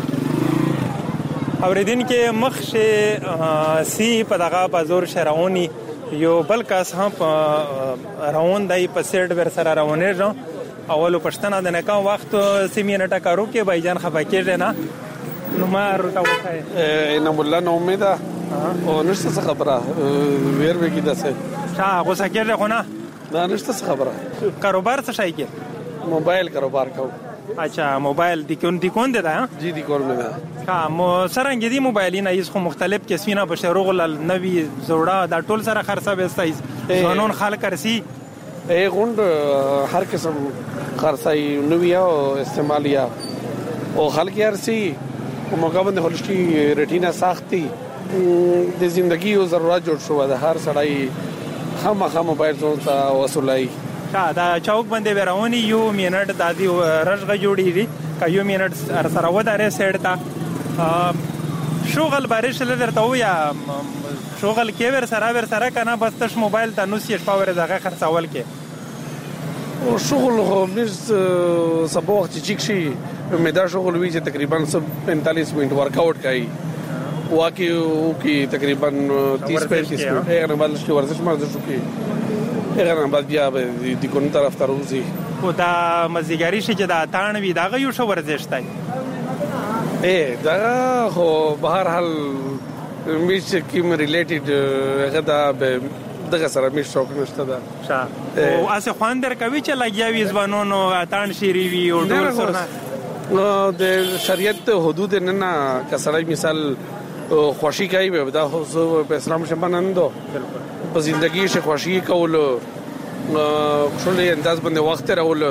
B: اوریدونکو مخشه سی په دغه بازار شراونی یو بل کس هم راون دای په سیټ ور سره روانه جو اولو پښتنه د نکاح وخت سیمینه ټکارو کې بایجان خفه کېږي نه نو ما ورته وخای
Q: ان مولا نو امیده او نشته خبره ویر وګی دسه
B: ها غوسه کېږي خو نه
Q: دا نشته خبره
B: کاروبار څه شي کې
Q: موبایل کاروبار کوم
B: اچھا موبایل دیکون ده
Q: جی دیکون ده
B: ها مو سرنګ دي موبایلونه ایس خو مختلف قسمونه به شروغ نوی زوړه دا ټول سره خرڅه وستای قانون خلک رسی
Q: غوند هر قسم خرڅای نوی او استعمالیا او خلک ارسی موقع باندې هولشتي ریټینا ساختي د زندگی او ضرورت جوړ شو د هر سړی خامخا موبایل ځون ته وصولای
B: دا چوک باندې ورونی یو منټ د دې رژغه جوړی دي کا یو منټ سره ودارې سیډ تا شغل بارش لرته یا شغل کې ور سره کنه بس تش موبایل ته نو سیش پاور دغه خرڅول کې
Q: او شغل خو مې سبا وخت چې شي مې دا شغل وی چې تقریبا 45 منټ ورک آؤٹ کوي واقعي کې تقریبا 30-35 منټ هغه نه بدل شي ورزش کوي هغه بعد بیا د کوم طرف ته روزي
B: او دا مزګاری شي چې دا تان وی دا یو شو ورزش تای
Q: دا خو بهر حال میش کیم ریلیټډ هغه دا دغه سره میش شوق نشته دا
B: او اسه خواندر کوي چې لګیاوي ځوانونو اتان شيري وی او ډول سره
Q: د شریعت حدود نه کسړی مثال خوشی کوي دا خو په اسلام شمنندو په زندگی شه خوشی کول خپل انداز باندې وخت راول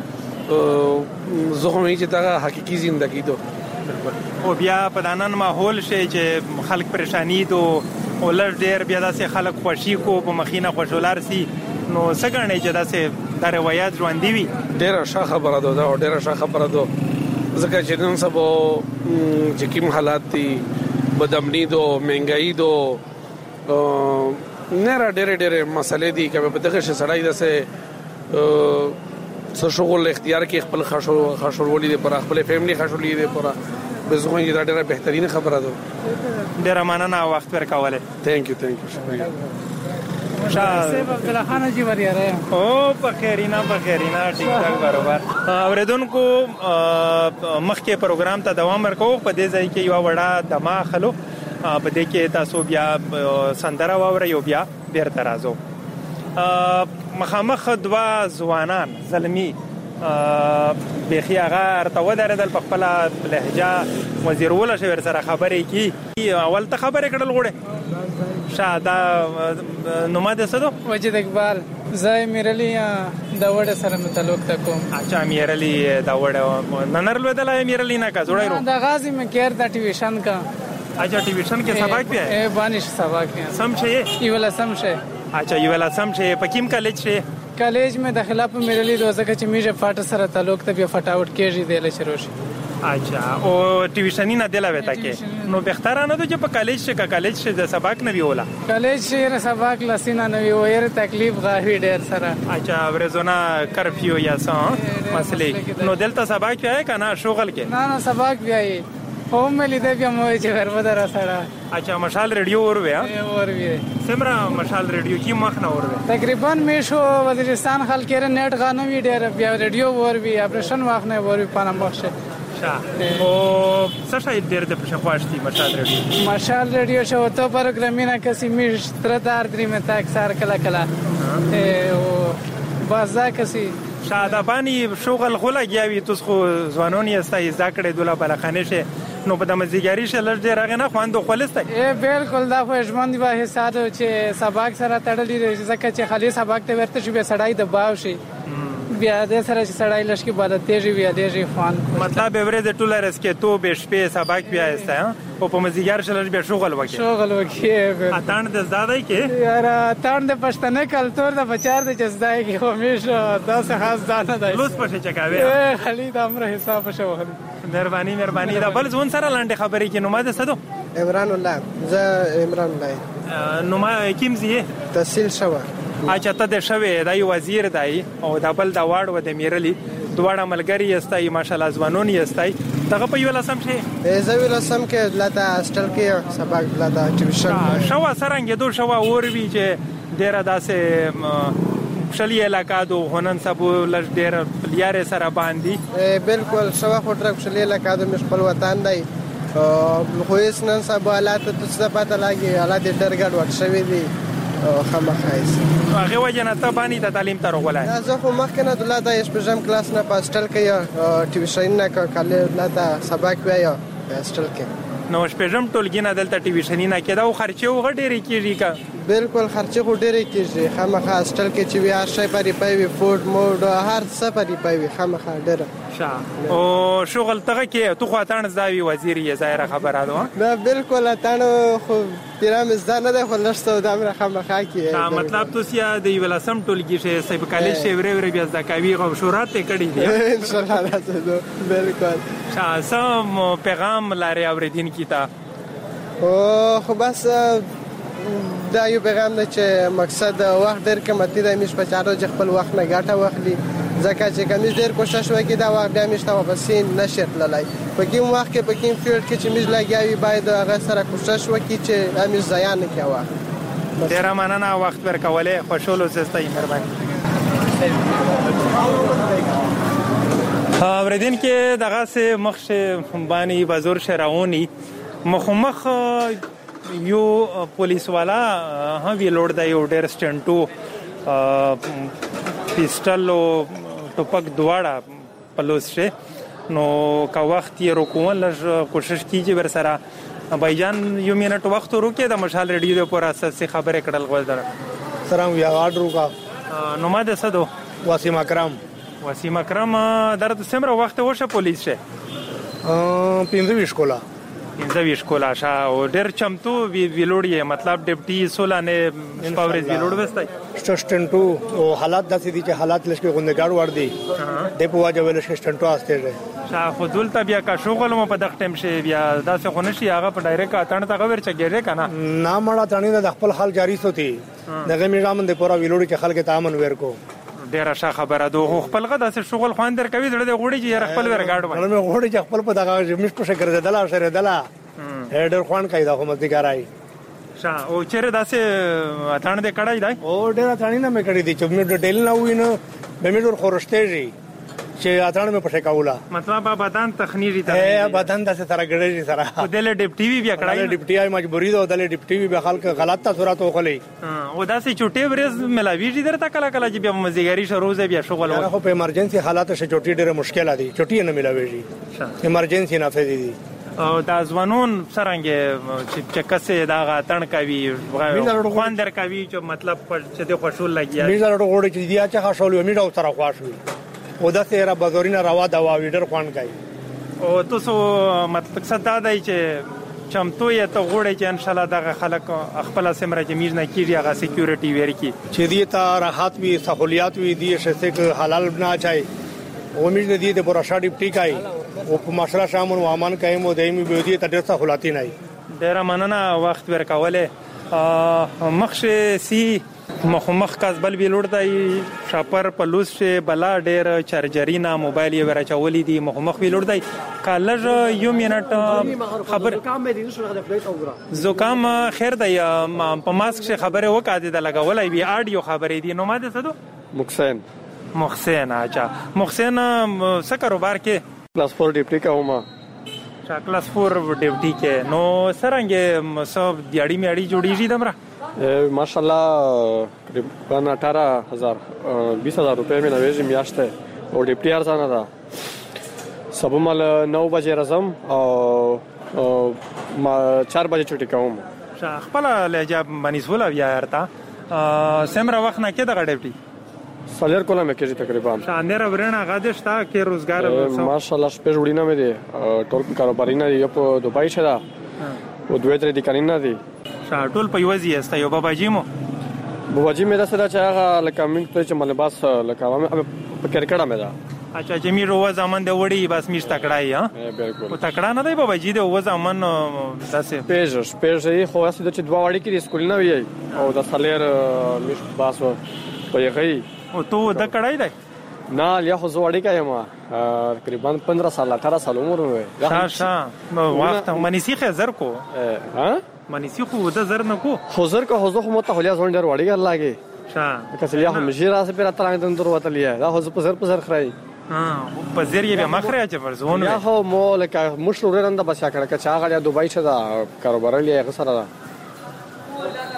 Q: زه هم چې دا حقيقي زندگی دو
B: او بیا په دانن ماحول شي چې خلک پریشانی دو ولر ډیر بیا داسې خلک خوشی کو په مخینه خوشولار سي نو څنګه چې داسې د روایت ژوند دی
Q: ډیر ښه خبره ده دا ډیر ښه خبره ده ځکه چې نن سبا چې کوم حالات دي بدامنی دو مهنګای دو نه را ډېر مسلې دي چې په دغه سړی دسه څه شغل اختیار کې خپل خاصولولې دي پر خپل فیملی خاصولې دي پر به زه غواړم دا ډېره بهترینه خبره ده
B: ډېر مننه وخت ورکواله
Q: ثانک یو شکریہ
R: سیب عبدالله خان جی وریاره
B: او بخیرینا ټیک ټاک برابر اوریدونکو مخکې پروګرام ته دوام ورکوو په دې ځای کې یو وړه دما خلو په دې کې تاسو بیا سندره واورئ یو بیا بیرته راځو مخامخ دوا ځوانان زلمی بخي هغه ارتو درېدل په خپل لهجه وزیر ولا شهر سره خبرې کی اول ته خبرې کړل غوړې شاده نوماده سدو
R: وجد اقبال زای میرلی دا وړه سره متعلق تکوم
B: اچھا میرلی دا وړه ننرل ودلای میرلی نه کا جوړایرو
R: دا غازی میں کیر دا ټیویشن کا
B: اچھا ټیویشن کې سبق بیا
R: ہے بانش سبق ہے
B: سمشه
R: ای ولا سمشه
B: اچھا ای ولا سمشه پکیم کالج شه
R: کالج میں داخله په میرلی دوزه چې میجه فاټ سره تعلق ته بیا فټاوټ کېږي د لشروشي
B: اچھا او ټیویشنی نه دلا وتا کې نو بهتره نه چې په کالج شه کالج شه د سبق نه ویولا
R: کالج شه سبق لسینا نه وی وير تکلیف غاوی ډیر سره
B: اچھا ورزونه کرفیو یا څه مسلې نو دلته سبق وای کنه شغل کې
R: نه سبق وای هم ملي د بیا مو چې ورودره سره
B: اچھا مشال ریډیو
R: اوروي
B: سمرا مشال ریډیو کی مخ نه اوروي
R: تقریبا میشو وزیرستان خلک یې نیټ غانو وی ډیر بیا ریډیو اوروي اپریشن واخ نه اوروي پانه مخشه
B: او څه شي ډیر د پښخواشتي مشال
R: ریډیو شو ته پروګرامینا کسي میش تر دار درې متا اکثر کلا او بازا کسي
B: شاده باندې شغل خلګیاوي تاسو خو ځوانون یې استای ذکر دوله بلخانه شه نو په دمزګاری شل ډیر هغه نه خواندو خلسته
R: بالکل دا خو ژوند به حساب چې سبق سره تړلې ځکه چې خالي سبق ته ورته شي به سړای د باو شي بیا د سره چې سړای لشکې بالا تیزی بیا دیږي فان
B: مطلب ورته ټولر اسکه تو به شپې سبق بیا استه او په مزګار شل بیا شغل
R: وکي
B: اتان د زادای کې
R: یار اتان د پښتنه کلچر د بچار د جزدای کې همیشه داسه خاص ځانه دی
B: لوس پښه چکاوي
R: خالي د امر حساب شو
B: مهرباني دا بل ځون سره لاندې خبرې کې نو ماده سدو
S: عمران الله زه عمران الله
B: نو ما کیم زیه
S: تحصیل شوه
B: اچھا ته د شوی دای وزیر دای او د بل د واړ و د میرلی دواړه ملګری استای ماشاءالله ځوانون استای دغه په یو لسم شي
S: زه ویل سم کې لاته هاستل کې سبق لاته ټیوشن
B: شو سرنګ دو شو اور وی چې ډیر داسې شلی علاقہ دو هنن سبو لږ ډیر لیاره سره باندې
S: بالکل شو خټر شلی علاقہ د مش خپل وطن دی خو هیڅ نن سبا حالات ته څه پته لاګي حالات ډیر ګډ وډ شوی دي خامخا یې
B: هغه وجه نه ته باندې د تعلیم ته راغلی
S: زه خو مخکې نه دلته شپږم کلاس نه په هاسټل کې ټیوشن نه کالې دلته سبق وایه په هاسټل کې
B: نو شپږم ټولګي نه دلته ټیوشن نه کېده او خرچې وغه ډېرې کېږي که
S: بالکل خرچې خو ډېرې کېږي خامخا هاسټل کې چې وي هر شی په ریپای وي فوډ موډ هر څه په ریپای وي خامخا ډېره
B: او شغل تغه کې تو خو اتان زاوی وزیر یې ظاهر خبره ده
S: نه بالکل اتان خو پیرام زده نه ده خو لښته د امر خامخا کې
B: مطلب تو سیا د ولسم ټولګي شه سیب کالج شه ورې بیا د کاوی غو شورات کړي دي
S: ان شاء الله راځو بالکل
B: سم پیغام لري اوریدین کیتا
S: او خو بس دا یو پیغام دی چې مقصد وخت ډېر قیمتي دی موږ په چارو چې خپل وخت نه ګټه واخلي ځکه چې که موږ ډېر کوشش وکړو دا وخت بیا موږ ته واپسې نشي تللی په کوم وخت کې په کوم فیلډ کې چې موږ لګیا وي باید هغه سره کوشش وکړي چې موږ ضایع نه کړو وخت
B: ډېره مننه وخت ورکولې خوشحال اوسئ مهرباني اوریدین کې دغه سه مخ باندې بازور شراونی مخمخ یو پولیس والا ها وی لوړ دی یو ډېر سټنټو پیسټل او ټوپک دواړه پلوس شه نو کا وخت یې روکول لږ کوشش کیږي ور سره بایجان یو منټ وخت روکې د مشال ریډیو پر اساس خبرې کړل غوړ در
T: سلام یا آرډر کا
B: نو ما د سدو
T: وسیم اکرم
B: درته سمره وخت وشه پولیس شه
T: 15 شکولا
B: شا او ډېر چمتو ویلوړی مطلب ډیپټي سولانه پاورز ویلوړ وستای
T: سټنټو او حالات داسې دي چې حالات لشکې غونډګاړ ور دي ډېپ واجب ول سټنټو استه ده
B: شا خودل ته بیا کا شغل مو په دغه ټیم شي بیا داسې خونشي هغه په ډایرکټ اتن ته غوړ چګیره کنه
T: نه مړه تانی د خپل حال جاری سوتی دغه میرامن د پورا ویلوړي کې خلک ته امن ورکو
B: ډېر ښه خبره ده خپل غدا سره شغل خواندر کوي د غوړي چې خپل ورګاډ وای
T: نو غوړي چې خپل په دغه مش په شکر دلا سره دلا ډېر خوان کوي دا کوم ذکرای
B: شا او چیرې داسې اتان دې کړای دی
T: او ډېر اتان نه مې کړی دي چې مې ډیل نه وینو به مې ډور خورشته جی چې اتان مې پښه کاولا
B: مطلب بدن تخنیری ته
T: بدن داسې سره ګړې سره
B: او دل ډیپټي وی بیا کړای
T: ډیپټي آی مجبوری ده دل ډیپټي وی به خلک غلط تاثرات وکړي
B: او داسې چټي ورز ملاویږي درته کله کله چې بیا مزګری شروع زه بیا شغل
T: وای خو په ایمرجنسي حالات شه چټي ډېر مشکل دي چټي نه ملاویږي ایمرجنسي نافذ دي
B: او دا ځوانون څنګه چې کسه دا غاتن کوي خواندر کوي چې مطلب چې د خوشول لګیا
T: میزه ورو غوړي چې دیا چې خاصول وي میډو سره خواشوي او دا سره بازارینه روا دا ویډر خوان کوي
B: او تاسو مطلب څه دا دی چې چمتو یې ته غوړي چې ان شاء الله دغه خلک خپل سمره چې میز نه کیږي هغه سکیورټي ورکی
T: چې دې ته راحت وي سہولیات وي دې شته حلال بنا چای امید دې د پورا شاډي ټیکای او په ماشره شامل و امان قائم و دایمي بيودي ته ډېر سہولیات نه
B: ډېر مننه وخت ورکوله مخشه سی مخ کاسبل ویلوړ دی شاپر پلوس شه بلا ډېر چارجرینا موبایل یې ورچولې دي مخ ویلوړ دی کالج یو منټ خبر زکام خیر دی په ماسک شه خبره وکړه د لګولای وی اډیو خبرې دي نو ما ده سدو محسن اچھا محسن څه کاروبار کې
U: کلاس 4 ډیپټي کوم
B: کلاس 4 ډیپټي کې نو سرنګ سب دیاړي میاړي جوړیږي دمره
U: ماشاءالله تقریبا 18000 20000 روپے مې نوېږي میاشته او ډیپټي ارزانه ده سبو مال 9 بجې راځم او ما 4 بجې چټي کوم
B: خپل لجاب منیسولا بیا ارتا سمره وخت نه کې د ډیپټي
U: سالر کوله مې کېږي تقریبا
B: شاندار ورنه غادشتا کې روزګار
U: ماشاءالله شپږ وړینه مې دي ټول کاروبارینه یو په دوبای شه دا او دوه درې دي کارینه دي
B: ټول په یوځي است یو باباجی
U: مې دا سره چې هغه لکه من ته چې ملباس لکه په کرکړه مې دا
B: اچھا چې می روز امن د وړي بس میش تکړای ها
U: بالکل
B: او تکړه نه دی باباجی د وز امن داسې
U: پېژ خو اسې چې دوه وړي کې سکول نه وي او د سالر میش باس په یغی
B: او تو د کړای دی
U: نه لیا خو زوړی کایم تقریبا 15 سال 18 سال عمر
B: وې شا وخت منیسی خزر کو
U: ها
B: منیسی خو د زر نه کو
U: خزر کو خو خو مت خلیا زون ډر وړی ګر لاګي
B: شا
U: کله لیا هم جیرا سه پر ترنګ دن در وتلیا دا خو په زر خړای
B: ها په زر یې مخره چې ورزون
U: یا خو مو لکه مشرو رنده بس کړه چې هغه دوبای شه دا کاروبار لیا غسر دا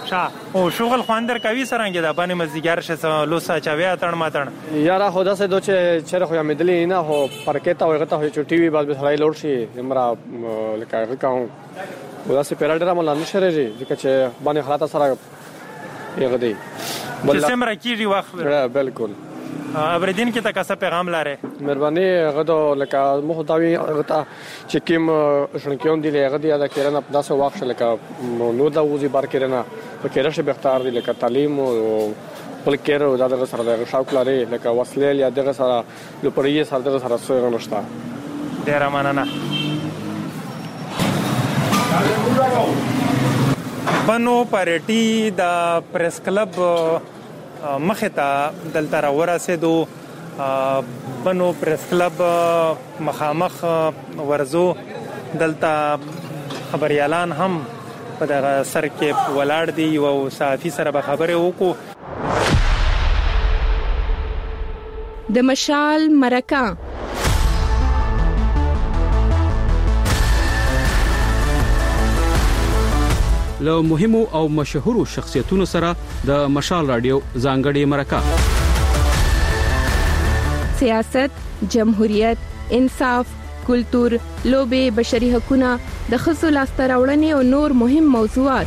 B: شا او شغل خواندر کوي سرانګه د باندې مزګار شه لوسا چاوي اتن ماتن
U: یارا خدا سه دوچ چر خو مدلی نه هو پرکتا وغتا هو چټي وی بعد به سړی لوړ شي امرا لکه کاو خدا سه پیراډر مال نه شره جی ځکه چې باندې حالات سره یغ دی
B: بل سمرا کیږي وخت
U: بالکل
B: اوریدین کې تاسو پیغام لاره
U: مهرباني غدو لکه مخداوی غتا چې کوم شنکیون دی لغه دی دا کېرنه په داسه واخ لکه نو دا وزي بار کېرنه په کېره شه بختار دی لکه تعلیم او بل کېرو دا دغه سره د شاوک لري لکه وسلې یا دغه سره لپاره سره دغه سره سوی نشته
B: ډیر مننه بنو پارټي د پریس کلب مخه ته دلته راورسېدو بنو پریس کلب مخامخ ورزو دلته خبريالان هم په دغه سر کې ولاړ دي او صحافي سره به خبرې وکړو.
A: د مشال مرکه
V: له مهمو او مشهورو شخصیتونو سره د مشال رادیو ځانګړي مرکه
A: سیاست، جمهوریت، انصاف، کلتور، لوبه، بشري حقوقونه، د ښځو لاسته راوړنې او نور مهم موضوعات.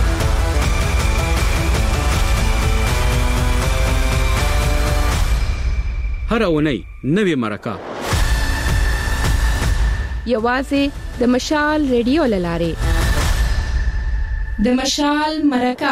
V: هر اونۍ نوې مرکه
A: یوازې د مشال رادیو لاره. د مشال مرکه.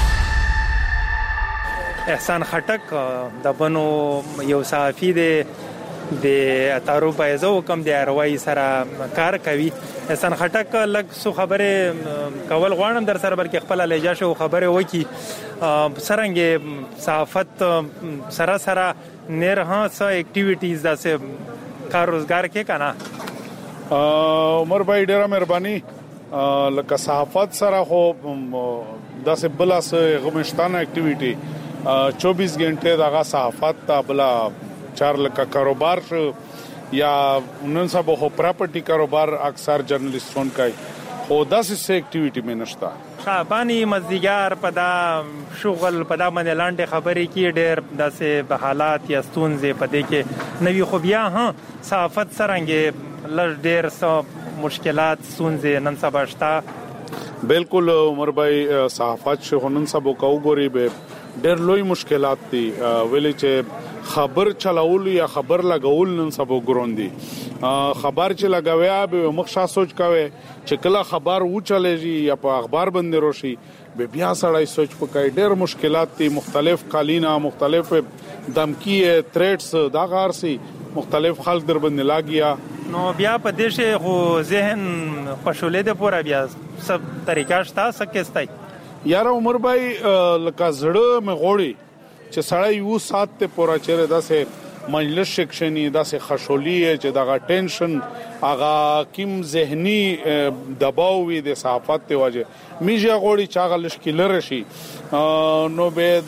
B: احسان خټک د بنو یو صحافي دی د اتارو پایزو کم د اروای سره کار کوي. احسان خټک لږ سو خبره کول غواړم در سره بلکې خپل لهجه شو خبره وکي سرنګ صحافت سره سره نیر ها سا اکټیویټیز داسه کار روزګار کې کنه.
W: عمر بھائی ډیره مهرباني لکه صحافت سره خو داسه بلا سه غمشتانه اکټیویټي 24 غنټه دغه صحافت ته بلا 4 لکه کاروبار یا نن سبا خو پراپرټي کاروبار اکثر جرنالستون کوي خو داسه سه اکټیویټي مې نشتا.
B: شابانی مزدیګار پدا شغل پدا باندې لاندې خبرې کې ډېر داسه حالات یا ستونزې پدې کې نوې خو بیا ها صحافت سرنګ لږ ډېر څه مشکلات ستونزې نن سبا شته.
W: بالکل عمر بھائی صحافت شو نن سبا کو ګوري به ډېر لوی مشکلات دي ویلې چې خبر چلاول یا خبر لګول نن سبا ګروندي خبر چې لګاویا به مخشا سوچ کاوه چې کله خبر و چلےږي یا په اخبار باندې روشي به بیا سړی سوچ پکای ډېر مشکلات دي مختلف قالینه مختلف دمکی تھریټس دا غارسي مختلف خلک در باندې لاګیا
B: نو بیا په دې خو ذهن خوشولې ده پورا بیا سب طریقہ شته سکهستای.
W: یاره عمر بھائی لکه زړه مې غوړي چې سړی یو سات ته پورا چیرې داسه مجلس شکشنی داسه خشولي چې دغه ټینشن اغا کیم ذهني دباو وي د صحافت ته وجه میږي غوړي چاغلش کې لرشي نو به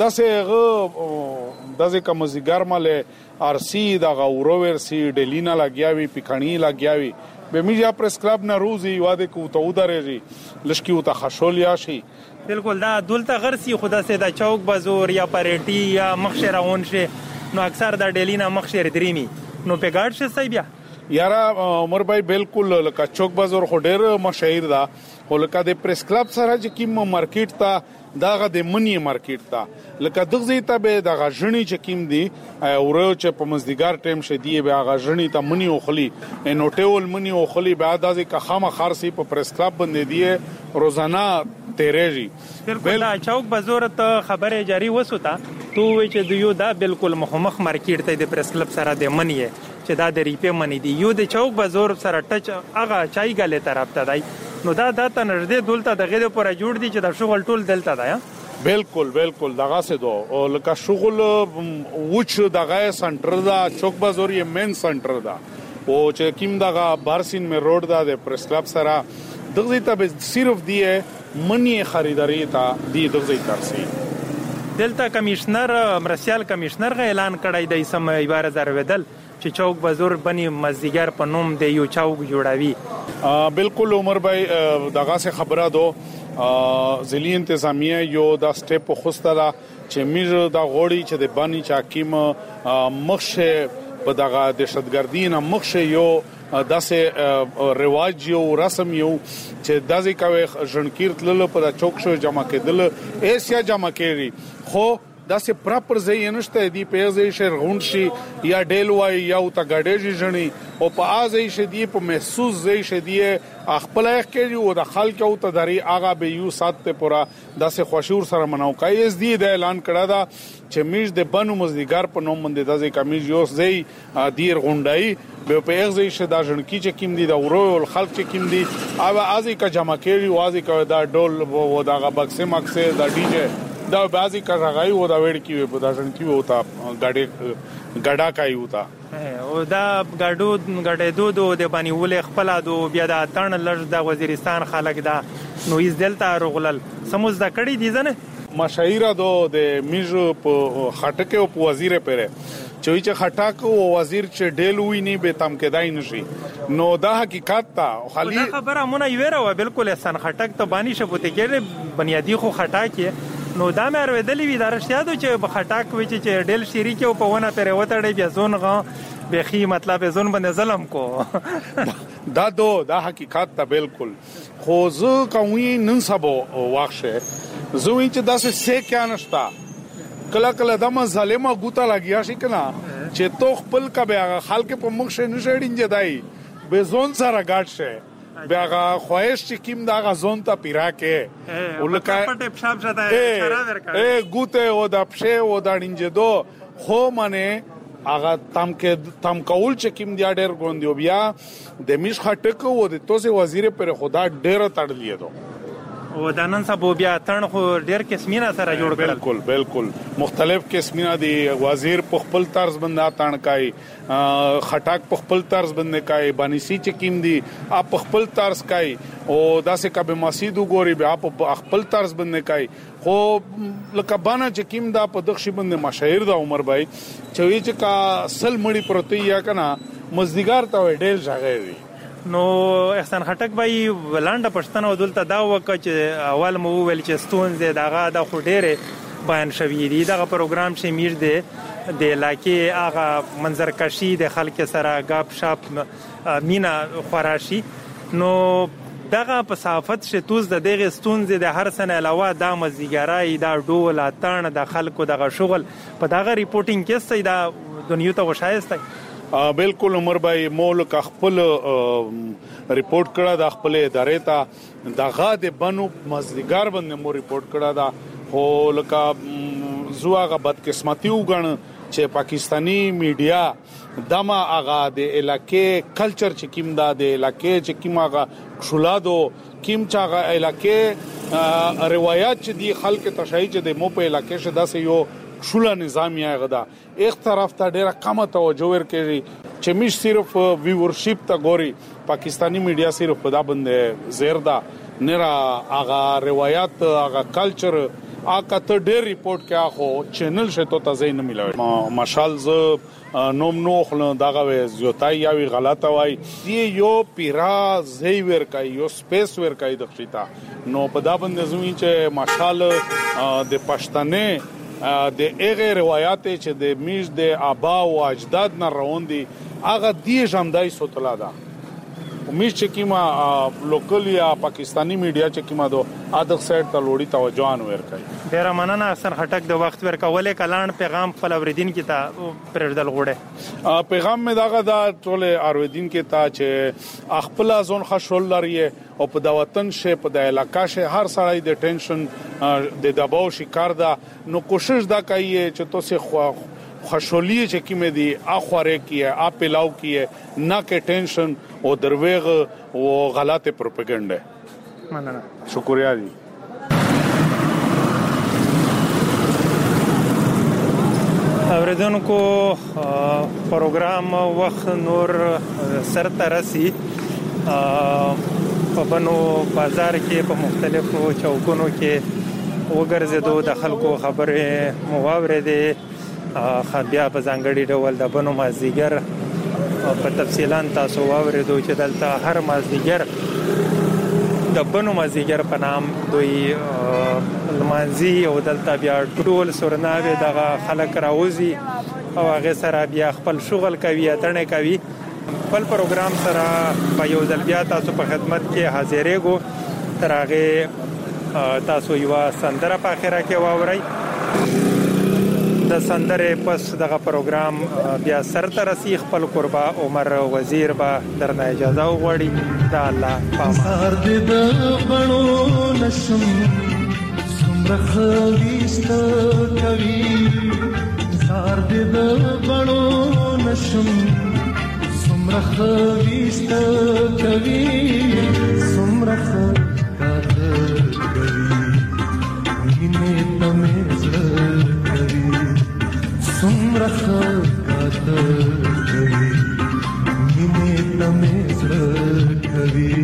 W: داسه کوم زیګر ماله ارسی دغه اورورسي ډلینا لګیاوي پکانی لګیاوي به میږي پریس کلب نه روزي واده کو ته ودرېږي لشکي او ته خشولیا شي.
B: بالکل دا دولته غرسي خدا سه دا چوک بازور یا پریټي یا مخشرون شي نو اکثر دا ډلینا مخشر دریمي نو په ګاډ شي صحیح بیا.
W: یاره عمر بھائی بالکل لکه چوک بازور خو ډېر مشهور دا ولکه د پریس کلب سره چې کیم مارکیټ تا داغه د منی مارکیټ تا لکه دغه ته به دغه ژنی چې کیم دی اورو چې په مزدګار ټیم شدی به هغه ژنی ته منی اوخلی نو ټول منی اوخلی بعد از که خامه خارسي په پریس کلب باندې دی روزانه تیریږي.
B: بالکل چوک بازور ته خبره جاری وسوتا تو وی چې دیو دا بالکل مخمخ مارکیټ ته د پریس کلب سره د منی چې دا د ریپه منی دی یو د چوک بازور سره ټچ هغه چای غاله طرف ته دی نو دا ته نږدې دولته دغه لپاره جوړ دي چې د شغل ټول دلته دی.
W: بالکل بالکل دغه سه دو لکه شغل وچ دغه سنټر دا چوک بازور یې مین سنټر دا او چې کیم دغه بارسین می روډ دا د پریس کلب سره دغه ته به صرف دی منی خریداري تا دی دغه ترسي.
B: دلته کمشنر مرسیال کمشنر غ اعلان کړی دی سم 12000 ودل چې چوک بازار بني مزدیګر په نوم د یو چوک جوړوي.
W: بالکل عمر بھائی دغه څه خبره دو ضلعي انتظامیه یو دا سټپ خوستله چې میر دا غوړي چې د بانی چاکیم مخشه په دغه دهشتګردي نه مخشه یو داسې رواج یو رسم یو چې داسې کوي ژوندکیر تلل په چوک شو جمع کېدل ایسیا جمع کېږي خو داسې پراپر ځای نشته دی په ځای شرغون شي یا ډیل وای یا او تا غاډېږي ژني او په ازای شدي په محسوس ځای شدي خپل اخکې او د خلک او ته داري اغا به یو سات ته پورا داسې خوشور سره مناو کوي اس دی د اعلان کړه دا چې میش د بنو مزدیګر په نوم باندې داسې کمیز یو ځای دیر غونډای به په ځای شدا ژنکی چې کیم دي دا ورو خلک چې کیم دي او ازي کا جمع کوي او ازي کا دا ډول و دا بکسه مکسه دا ډي جے دا بازي کا راغای و دا وړ کی په دا ژن کی وتا غاډي غډا کای وتا
B: او دا غډې دودو د باندې ولې خپل دو بیا دا تن لږ د وزیرستان خلک دا نو ایز دلته رغلل سموز دا کړي دي ځنه
W: مشاهیره دو د میجو په خټکه او په وزیر پره چوي چې خټاک او وزیر چې ډیل وی نه به تم کېدای نشي نو دا حقیقت تا خالي
B: دا خبره مونږ یې ورو بالکل احسان خټک ته باندې شپته کېږي بنیادی خو خټاک نو دا مې اوریدلې وی دا رښتیا ده چې بخټاک وچ چې ډیل شریک او په ونه پر وتړې بیا زون غا بخي مطلب زون باندې ظلم کو
W: دا حقیقت ته بالکل خو زه کوي نن سبا واخشه زوی چې داسې سې کیا نشتا کله کله د ظالما ګوتا لګیا شي کنه چې تو خپل کبه خلک په مخ شه نشړین جدای به زون سره گاټ شه بیاغه خواهش چې کیم دا غزون ته پیرا کې ولکه
B: پټ پښاب شته سره ورکړه
W: ګوته او د پښه او د ډینجدو خو منه هغه تم کول چې کیم دی ډېر ګوندیو بیا د میش خټک او د توسه وزیر پر خدا ډېر تړلې دو
B: او د نن سبا بیا تن خو ډېر قسمینه سره جوړ
W: کړل بالکل مختلف قسمینه دی وزیر په خپل طرز باندې تان کای خټاک په خپل طرز باندې کای بانسی چې کیم دی اپ خپل طرز کای او داسې کبه مسجد وګوري بیا په خپل طرز باندې کای خو لکه بانا چې کیم دا په دغشي باندې مشاهیر دا عمر بھائی چې چې کا سل مړی پروتي یا کنه مزدیګار ته ډېر ځای دی
B: نو احسان خټک بای ولانډه پښتنه ودلته دا وکړه چې اول مو ویل چې ستونزې دغه د خډېره بیان شوی دی دغه پروګرام چې میر دی د علاقې هغه منظرکشي د خلک سره غاب شاپ مینا خوراشي نو دغه په صحافت شتوز د دغه ستونزې د هر سنه علاوه د مزیګرای د ډول اتان د خلکو دغه شغل په دغه ریپورتینګ کې ستای د دنیا ته وشایسته
W: بالکل عمر بھائی مولک خپل ریپورت کړه د خپل ادارې ته دغه د بنو مزدیګر باندې مو ریپورت کړه دا خو لکه زواغه بدقسمتي وګڼ چې پاکستانی میډیا دما اغا د علاقې کلچر چې کیم دا د علاقې چې کیم اغا شولادو کیم چاغه علاقې روایت چې دی خلک تشایع چې د مو په علاقې شه داسې یو شولا نظامیه غدا ایک طرف ته ډیره کم توجه ورکړي چې مش صرف ویورشپ ته ګوري پاکستانی میډیا صرف په دا باندې زیردا نرا اغا روایت اغا کلچر اګه ته ډیر ریپورت کیا خو چینل شته ته زین نه ملوي ماشال ز نوم نو خل دغه زیوتای یا غلطه وای دی یو پیرا زی ور کای یو سپیس ور کای د خیتا نو په دا باندې زوی چې ماشال د پښتنه د هغه روایت چې د میش د آبا او اجداد نه روان دي هغه دی جامدای سوتلا ده میش چې کیما لوکل یا پاکستانی میډیا چې کیما دو ادغ سایت ته لوړی توجه ان ور کوي
B: ډیر مننه احسان خټک د وخت ورکولې کلان پیغام خپل اوریدین کی ته پردل غوړه
W: پیغام می داغه دا ټول اوریدین کی ته چې خپل ځون خشول لري او په د وطن شه په د علاقې شه هر سړی د ټینشن د دباو شکار ده نو کوشش دا کوي چې تو سه خوشحالی چې کیمه دي اخوره کیه اپ پلاو کیه نه کې ټینشن او دروغ او غلطه پروپاګاندا مننه شکریہ دی
B: اوریدونکو پروګرام وخت نور سرته رسی په بنو بازار کې په مختلفو چوکونو کې وګرځېدو د خلکو خبره مواورې دي بیا په ځانګړي ډول د بنو مازیګر په تفصیلا تاسو واوریدو چې دلته هر مازدیګر د بنو مازدیګر په نام دوی لمانځي او دلته بیا ټول سورناوي دغه خلک راوځي او هغه سره بیا خپل شغل کوي اتنه کوي خپل پروګرام سره په یو ځل بیا تاسو په خدمت کې حاضرېږو تر هغه تاسو یو سندره په اخره کې واورئ د سندره پس دغه پروګرام بیا سرته رسی خپل قربا عمر وزیر با درنه اجازه وغوړي دا الله پاک
K: سر دې د بڼو نشم څومره خويست کوي سر دې د بڼو نشم څومره خويست کوي څومره کات کوي مینه تمه سمرخ کات کوي مینه تمه زړه کوي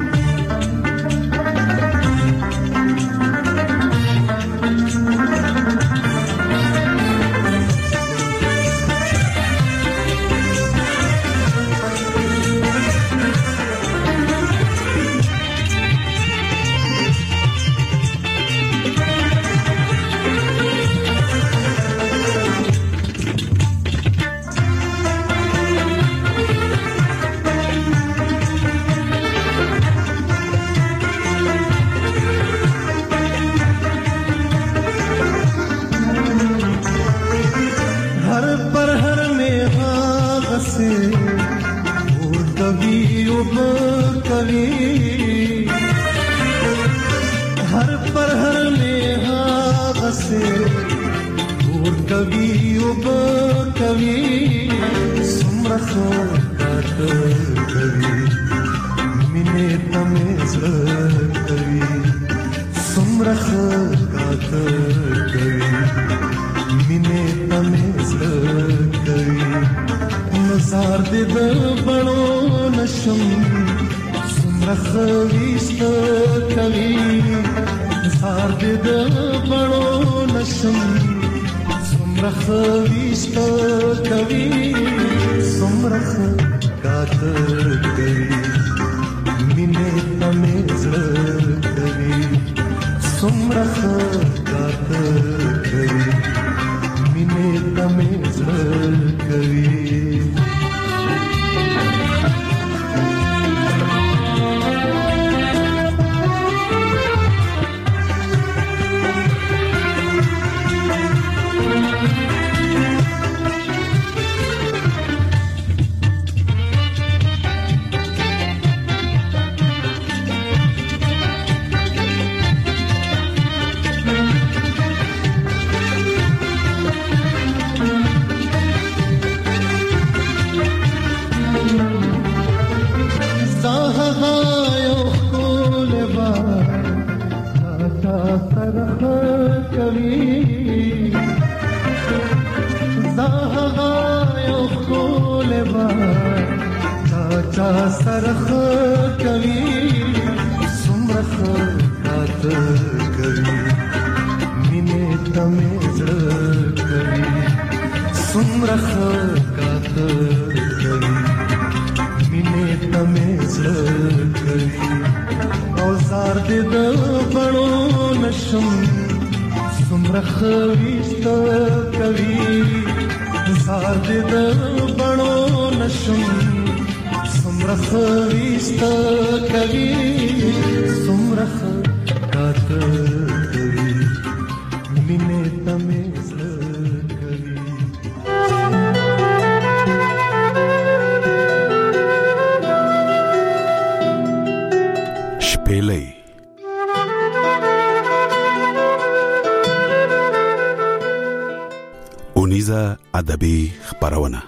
C: ادبي خبرونه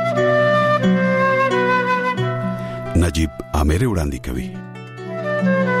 C: نجيب عامر وړاندې کوي.